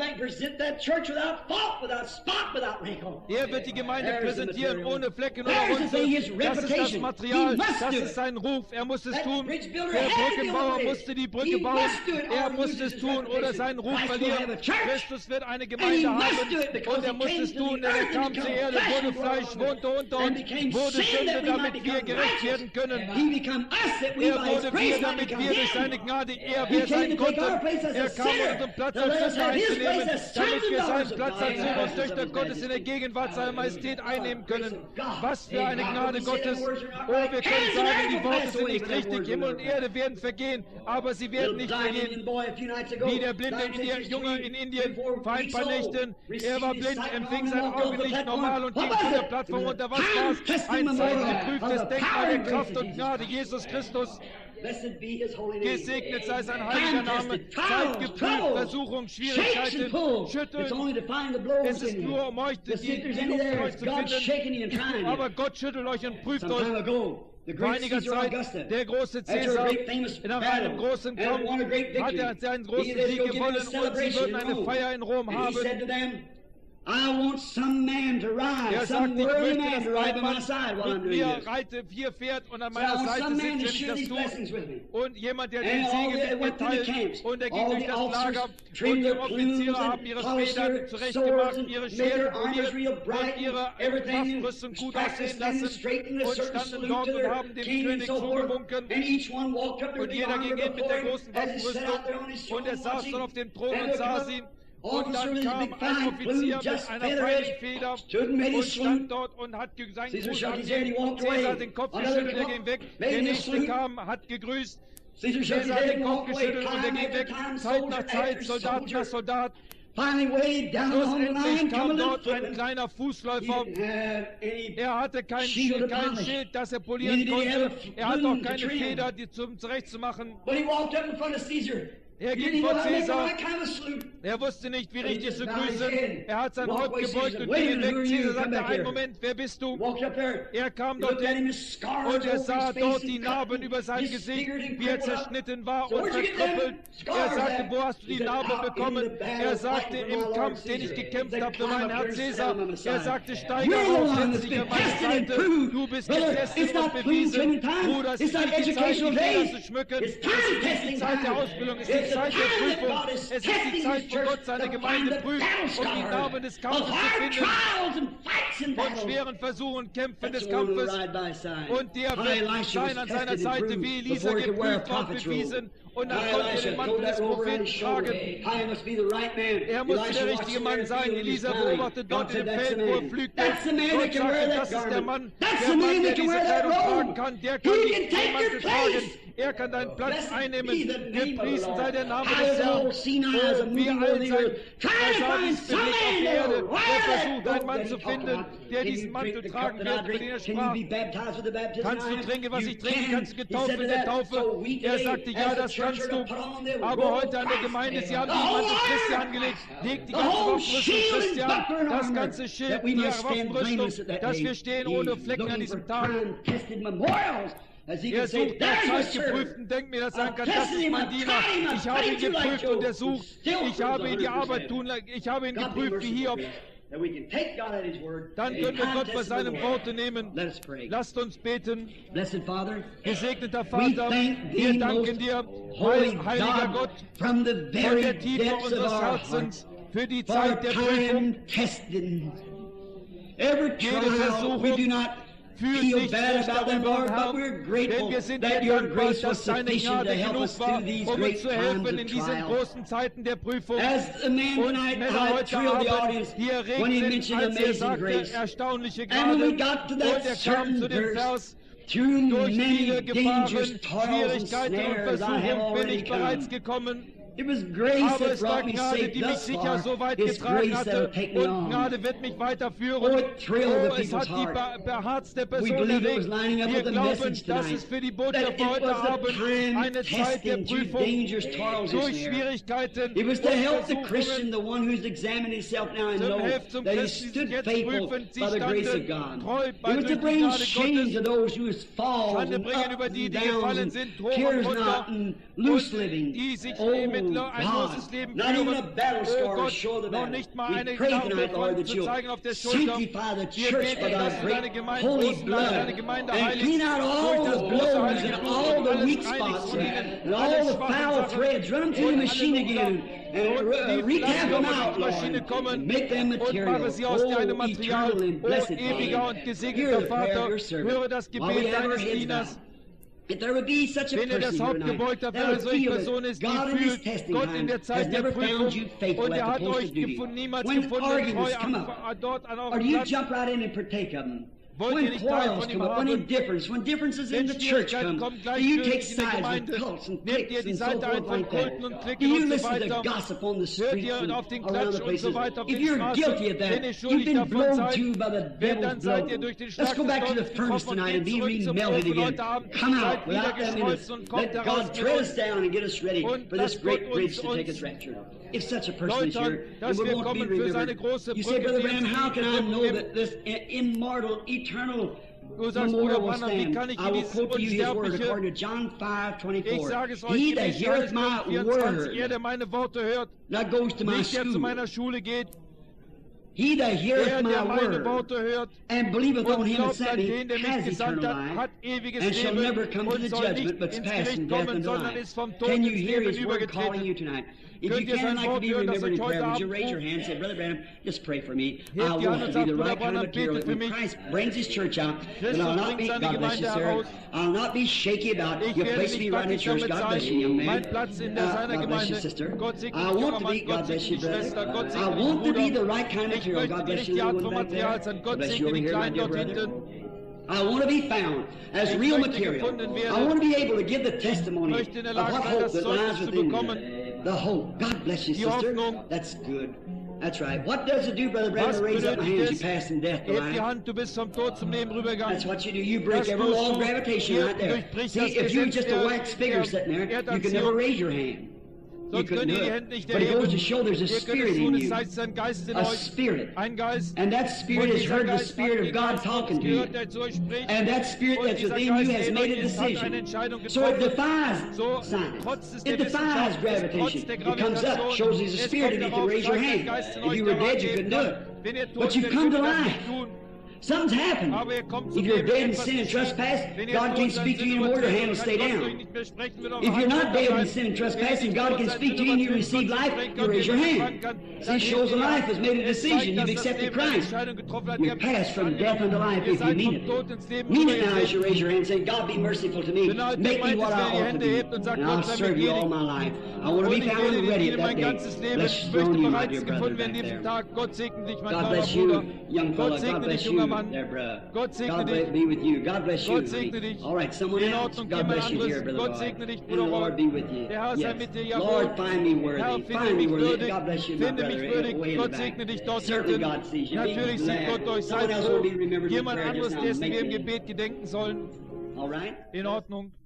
Er wird die Gemeinde präsentieren ohne Flecken oder Runzel. Das ist das Material, das ist sein Ruf. Er muss es tun. Der Brückenbauer musste die Brücke bauen. Er musste es tun oder seinen Ruf verlieren. Christus wird eine Gemeinde haben und er muss es tun, denn er kam zur Erde, wurde Fleisch, wohnte unter uns, wurde Sünde, damit wir gerecht werden können. Er wurde wir, damit wir durch seine Gnade, er wir sein konnten. Er kam, um unseren Platz als Sünder einzunehmen, damit wir seinen Platz als Söhne und Töchter Gottes in der Gegenwart seiner Majestät einnehmen können. Was für eine Gnade Gottes. Oh, wir können sagen, die Worte sind nicht richtig. Himmel und Erde werden vergehen, aber sie werden nicht vergehen. Wie der blinde Junge in Indien vor ein paar Nächten. Er war blind, empfing seine Augen nicht normal und ging von der Plattform runter. Was war's? Ein zeitgeprüftes Denkmal der Kraft und Gnade, Jesus Christus. Gesegnet sei sein heiliger Name. Zeitgeprüft, Versuchung, Schwierigkeiten, Schütteln. Es ist nur, um euch die Luft für euch zu finden. Aber Gott schüttelt euch und prüft euch. Vor einiger Zeit, der große Cäsar, nach einem großen Kampf, hat er seinen großen Sieg gewonnen und sie würden eine Feier in Rom haben. Er sagt, ich möchte, dass ein Mann mit mir reite, hier fährt und an meiner Seite sitzt, wenn ich das tue. Und jemand, der den Segen mit mir teilt. Und er ging durch das Lager und die Offiziere haben ihre Federn zurechtgemacht, ihre Schwerter poliert und ihre Waffenrüstung gut aussehen lassen und standen dort und haben dem König zugewunken. Und jeder ging hin mit der großen Waffenrüstung und er saß dann auf dem Thron und sah sie. Und dann kam ein Offizier mit einer feinen Feder und stand dort und hat seinen Gruß abgegeben. Cäsar hat den Kopf geschüttelt, er ging weg. Der nächste kam, hat gegrüßt. Cäsar hat den Kopf geschüttelt und er ging weg. Zeit nach Zeit, Soldat nach Soldat. Schlussendlich kam dort ein kleiner Fußläufer. Er hatte kein Schild, das er polieren konnte. Er hatte auch keine Feder, die zurechtzumachen. Er ging vor Cäsar. Er wusste nicht, wie richtig zu grüßen. Er hat sein Haupt gebeugt und ging weg. Cäsar sagte, einen Moment, wer bist du? Er kam dorthin und er sah dort die Narben über sein Gesicht, wie er zerschnitten war und verkrüppelt. Er sagte, wo hast du die Narbe bekommen? Er sagte, im Kampf, den ich gekämpft habe für meinen Herrn Cäsar. Er sagte, steige auf, setze dich an meine Seite. Du bist getestet und bewiesen. Bruder, es ist nicht die Zeit, die Federn zu schmücken. Es ist nicht die Zeit der Ausbildung. Es ist die Zeit der Prüfung. Es ist die Zeit, wo Gott seine Gemeinde prüft, um die Narben des Kampfes zu finden, von schweren Versuchen und Kämpfen des Kampfes. Und der wird sein an seiner Seite, wie Elisa geprüft war, bewiesen. Und dann konnte er den Mantel des Propheten tragen. Er musste der richtige Mann sein. Elisa beobachtet dort in dem Feld, wo er pflügte. Gott sagte, das ist der Mann, der diese Kleidung tragen kann. Der kann den Mantel tragen. Er kann deinen Platz einnehmen. Gepriesen sei der Name des Herrn. Oh, wie all sein Versagensbeleg auf der Erde, der versucht, einen Mann zu finden, der diesen Mantel tragen wird, über den er sprach. Kannst du trinken, was ich trinke? Kannst du getauft in der Taufe? Er sagte, ja, das kannst du. Aber heute an der Gemeinde, sie haben die Mantel Christi angelegt. Legt die ganze Waffenrüstung Christi an. Das ganze Schild, die Waffenrüstung, dass wir stehen ohne Flecken an diesem Tag. Er sucht nach zeitgeprüften, denkt mir, dass er sagen kann, das ist mein Diener. Ich habe ihn geprüft und er sucht. Ich habe ihn die Arbeit tun lassen. Ich habe ihn geprüft wie Hiob. Dann können wir Gott bei seinem Worte nehmen. Lasst uns beten. Gesegneter Vater, wir danken dir, heiliger Gott, von der Tiefe unseres Herzens für die Zeit der Prüfung. Jede Versuchung fühlt nicht darüber, Herr, denn wir sind dir dankbar, dass deine Gnade genug war, um uns zu helfen in diesen großen Zeiten der Prüfung. Und Männer heute Abend hier regt sind, als er sagte, erstaunliche Gnade, und er kam zu dem Vers, durch viele Gefahren, Schwierigkeiten und Versuchungen bin ich bereits gekommen. Aber es war Gnade, die mich sicher so weit getragen hatte, und Gnade wird mich weiterführen. Oh, es hat die beharzte Person erregt. Wir glauben, dass es für die Botschaft heute Abend eine Zeit der Prüfung durch Schwierigkeiten und Versuchungen zum Helft zum Christen, die sich jetzt prüfen, sie standen treu bei der Gnade Gottes. Schande bringen über die, die gefallen sind, hoch und runter, und die sich mit ein loses Leben not even a führen. battle Oh scar to Gott, show the noch battle. nicht mal We eine pray Narbe tonight, Lord, that zu you'll zeigen auf der Schulter. sanctify the Wir church beten, by dass thy du deine great Gemeinde holy großenteils, deine blood Gemeinde and heiligst, clean out all durch das the große blows heilige and Blut all und the alles weak reinigst spots von ihnen, and alle all the schwachen foul Sachen threads. Run them through the und machine alle again and und die recap them lassen out, die Maschine Lord, kommen and make them und material. mache sie aus deinem Oh, Material. eternal and O blessed ewiger Father, und hear gesegneter the prayer of Vater, your servant. höre das While we Gebet have our deines heads Dieners. bowed, if there would be such a Wenn er das person here Haupt gebeugt tonight hat, wenn that er would solche feel Person that ist, die God in His fühlt, testing Gott in time der has Zeit der never found you Prüfung faithful und er at the hat post euch of duty. niemals When gefunden, arguments treu come up, dort an or eurem do you Platz. jump right in and partake of them? Wollt ihr When nicht Teil quarrels von ihm come up, when haben? differences in Wenn the church Schwierigkeiten come, kommen, do you take gleichgültig in der sides Gemeinde, with cults and nehmt ihr cliques die and so Seite ein forth von like that? Kulten und Do Klicken you und so listen to weiter? gossip on the Hört streets ihr and auf den around Klatsch the und so places? weiter auf If den you're Straßen? guilty of Wenn that, ihr you've schuldig been davon blown seid, to by the dann devil's seid ihr blow. durch den Let's Schlag go des back to the Teufels furnace getroffen und tonight and geht be zurück zum remelted Ofen again. heute Abend. Come out Seid wieder without them in geschmolzen us. und kommt Let heraus God mit tread us uns. down and get us ready Und for this lasst great Gott bridge to uns take us rapture. If such a person is läutern, here, dass and we wir won't be kommen für seine remembered. große You say, Brücke, Brother die Branham, uns how can I gefunden know nimmt. that this immortal, eternal Du sagst, memorial Bruder will Branham, wie stand? kann ich I in will dieses quote to you His word Unsterbliche, according to John ich sage es 5:24. euch, He that gemäß heareth Johannes my 5,24, er, word, der meine Worte hört, that goes to my nicht der zu school. meiner Schule geht, He that heareth der, my der meine word Worte hört and believeth on und him that glaubt sent an me den, der mich has gesandt eternal hat, life hat ewiges and shall never Leben come to und the soll nicht judgment, but ins pass from Gericht death kommen, unto sondern life. ist vom Tod Can you ins hear Leben His word calling übergetreten. you tonight? If Könnt you ihr can sein like to Wort be hören, das remembered in euch heute prayer, would you Abend raise your ruft? hand and say, Brother Branham, just pray for me. Hebt I die Hand want und to be sagt, the Bruder right kind of Branham, material betet that für when mich. Christ brings His church out, that Christus I'll not bringt be, seine God bless you, Gemeinde sir, heraus. I'll not be shaky about Ich you werde place nicht me right in the wackelig church. damit God bless you, young sein. man. Mein Platz in seiner God bless you, Gemeinde. sister. Gott segne I dich, want junger to Mann. be, Gott God bless segne you, die Schwester. brother. Gott I segne want dich, to be the Bruder. right kind of Ich material. möchte God die bless you, richtige little Art one von back there. Material sein. God Gott bless you segne over die here, my Kleinen dear dort brother. hinten. I want to be found as Ich real möchte material. gefunden werden. I want to be able to give the testimony möchte in der of Lage what sein, hope das that Zeugnis lies zu within bekommen. you. The hope. God bless you, Die sister. Hoffnung. That's good. That's right. What does it do, Brother Branham, Was to raise up my benötigt hands? es? You pass from death to Heb die life. Hand, du bist vom Tod zum Leben rübergegangen. That's what you do. You break Das every tust law of du. gravitation Ihr right there. durchbrichst See, das if you're Gesetz just a der wax figure sitting there, you could never Erdanziehung. raise your hand. You Sonst couldn't könnt do ihr die it. Hände nicht But it goes erheben. to show there's a Ihr könnt spirit es in tun, es you. zeigt ein Geist in A euch. spirit. Ein Geist. And that spirit Und has dieser heard the Geist hat Spirit den of God Geist talking Gottes to you. gehört, der zu euch spricht. And that spirit Und that's dieser within you Geist, has der made a in euch ist, hat eine decision. Entscheidung So it getroffen. defies So science. trotz des der It defies Wissenschaft, es gravitation. trotz der It comes up, Gravitation, shows there's a es spirit kommt in you to darauf, raise your zeigt hand. den Geist in If euch, you der were dead, you angeben couldn't do kann. it. Wenn ihr tot But you've wärt, come to könnt ihr das life. nicht tun. Something's happened. Aber ihr kommt zu If you're Leben, dead in etwas sin and geschieht. trespass, Wenn ihr God tot can't seid, speak to you Sünde anymore. Your hand will übertreten, stay kann Gott euch down. nicht mehr sprechen, mit eurer If you're Hand not dead in runterbleiben. sin and Wenn trespass ihr and nicht God tot can seid, speak to Sünde you and you übertreten, receive Gott life, spricht, you Gott raise your dir hand. empfangen kann, See, dann it shows hebt the ihr life has made a Es decision. zeigt, You've dass das accepted Leben eine Christ. Entscheidung getroffen hat. You're passed from death unto life Ihr if you seid mean vom it. Tod ins Leben Mean it now as you übergetreten. raise your hand and say, God be merciful to me. Genau, Make me meint what es, wer I die ought to Hände be. hebt und sagt, And I'll Gott sei serve mir you all gnädig. my life. I want to Und be ich found werde and dir ready dienen at mein that ganzes day. Leben. Bless Ich you, möchte my dear bereits brother gefunden back werden an there. diesem Tag. Gott segne dich, mein God braver bless you, Bruder. young fella. Gott God segne bless dich, you, junger Mann. there, brother. Gott segne God dich. be with you. God bless you. Gott segne honey. dich. All right, someone In else. Ordnung, God jemand bless you, dear anderes. brother. Gott Roy. segne dich, And Bruder the Lord Roy. be with you. Der Herr sei Yes. mit dir, Lord, jawohl. find me worthy. Herr, finde Find me mich worthy. würdig. God bless you, my Finde mich brother. würdig. Way in the Gott back. segne dich dort Certainly hinten. God sees you. Natürlich Be sieht Gott glad. euch. Someone Seid else will be froh. remembered in Jemand prayer anderes, just now. dessen Make wir im it. Gebet gedenken sollen. All right? In Ordnung.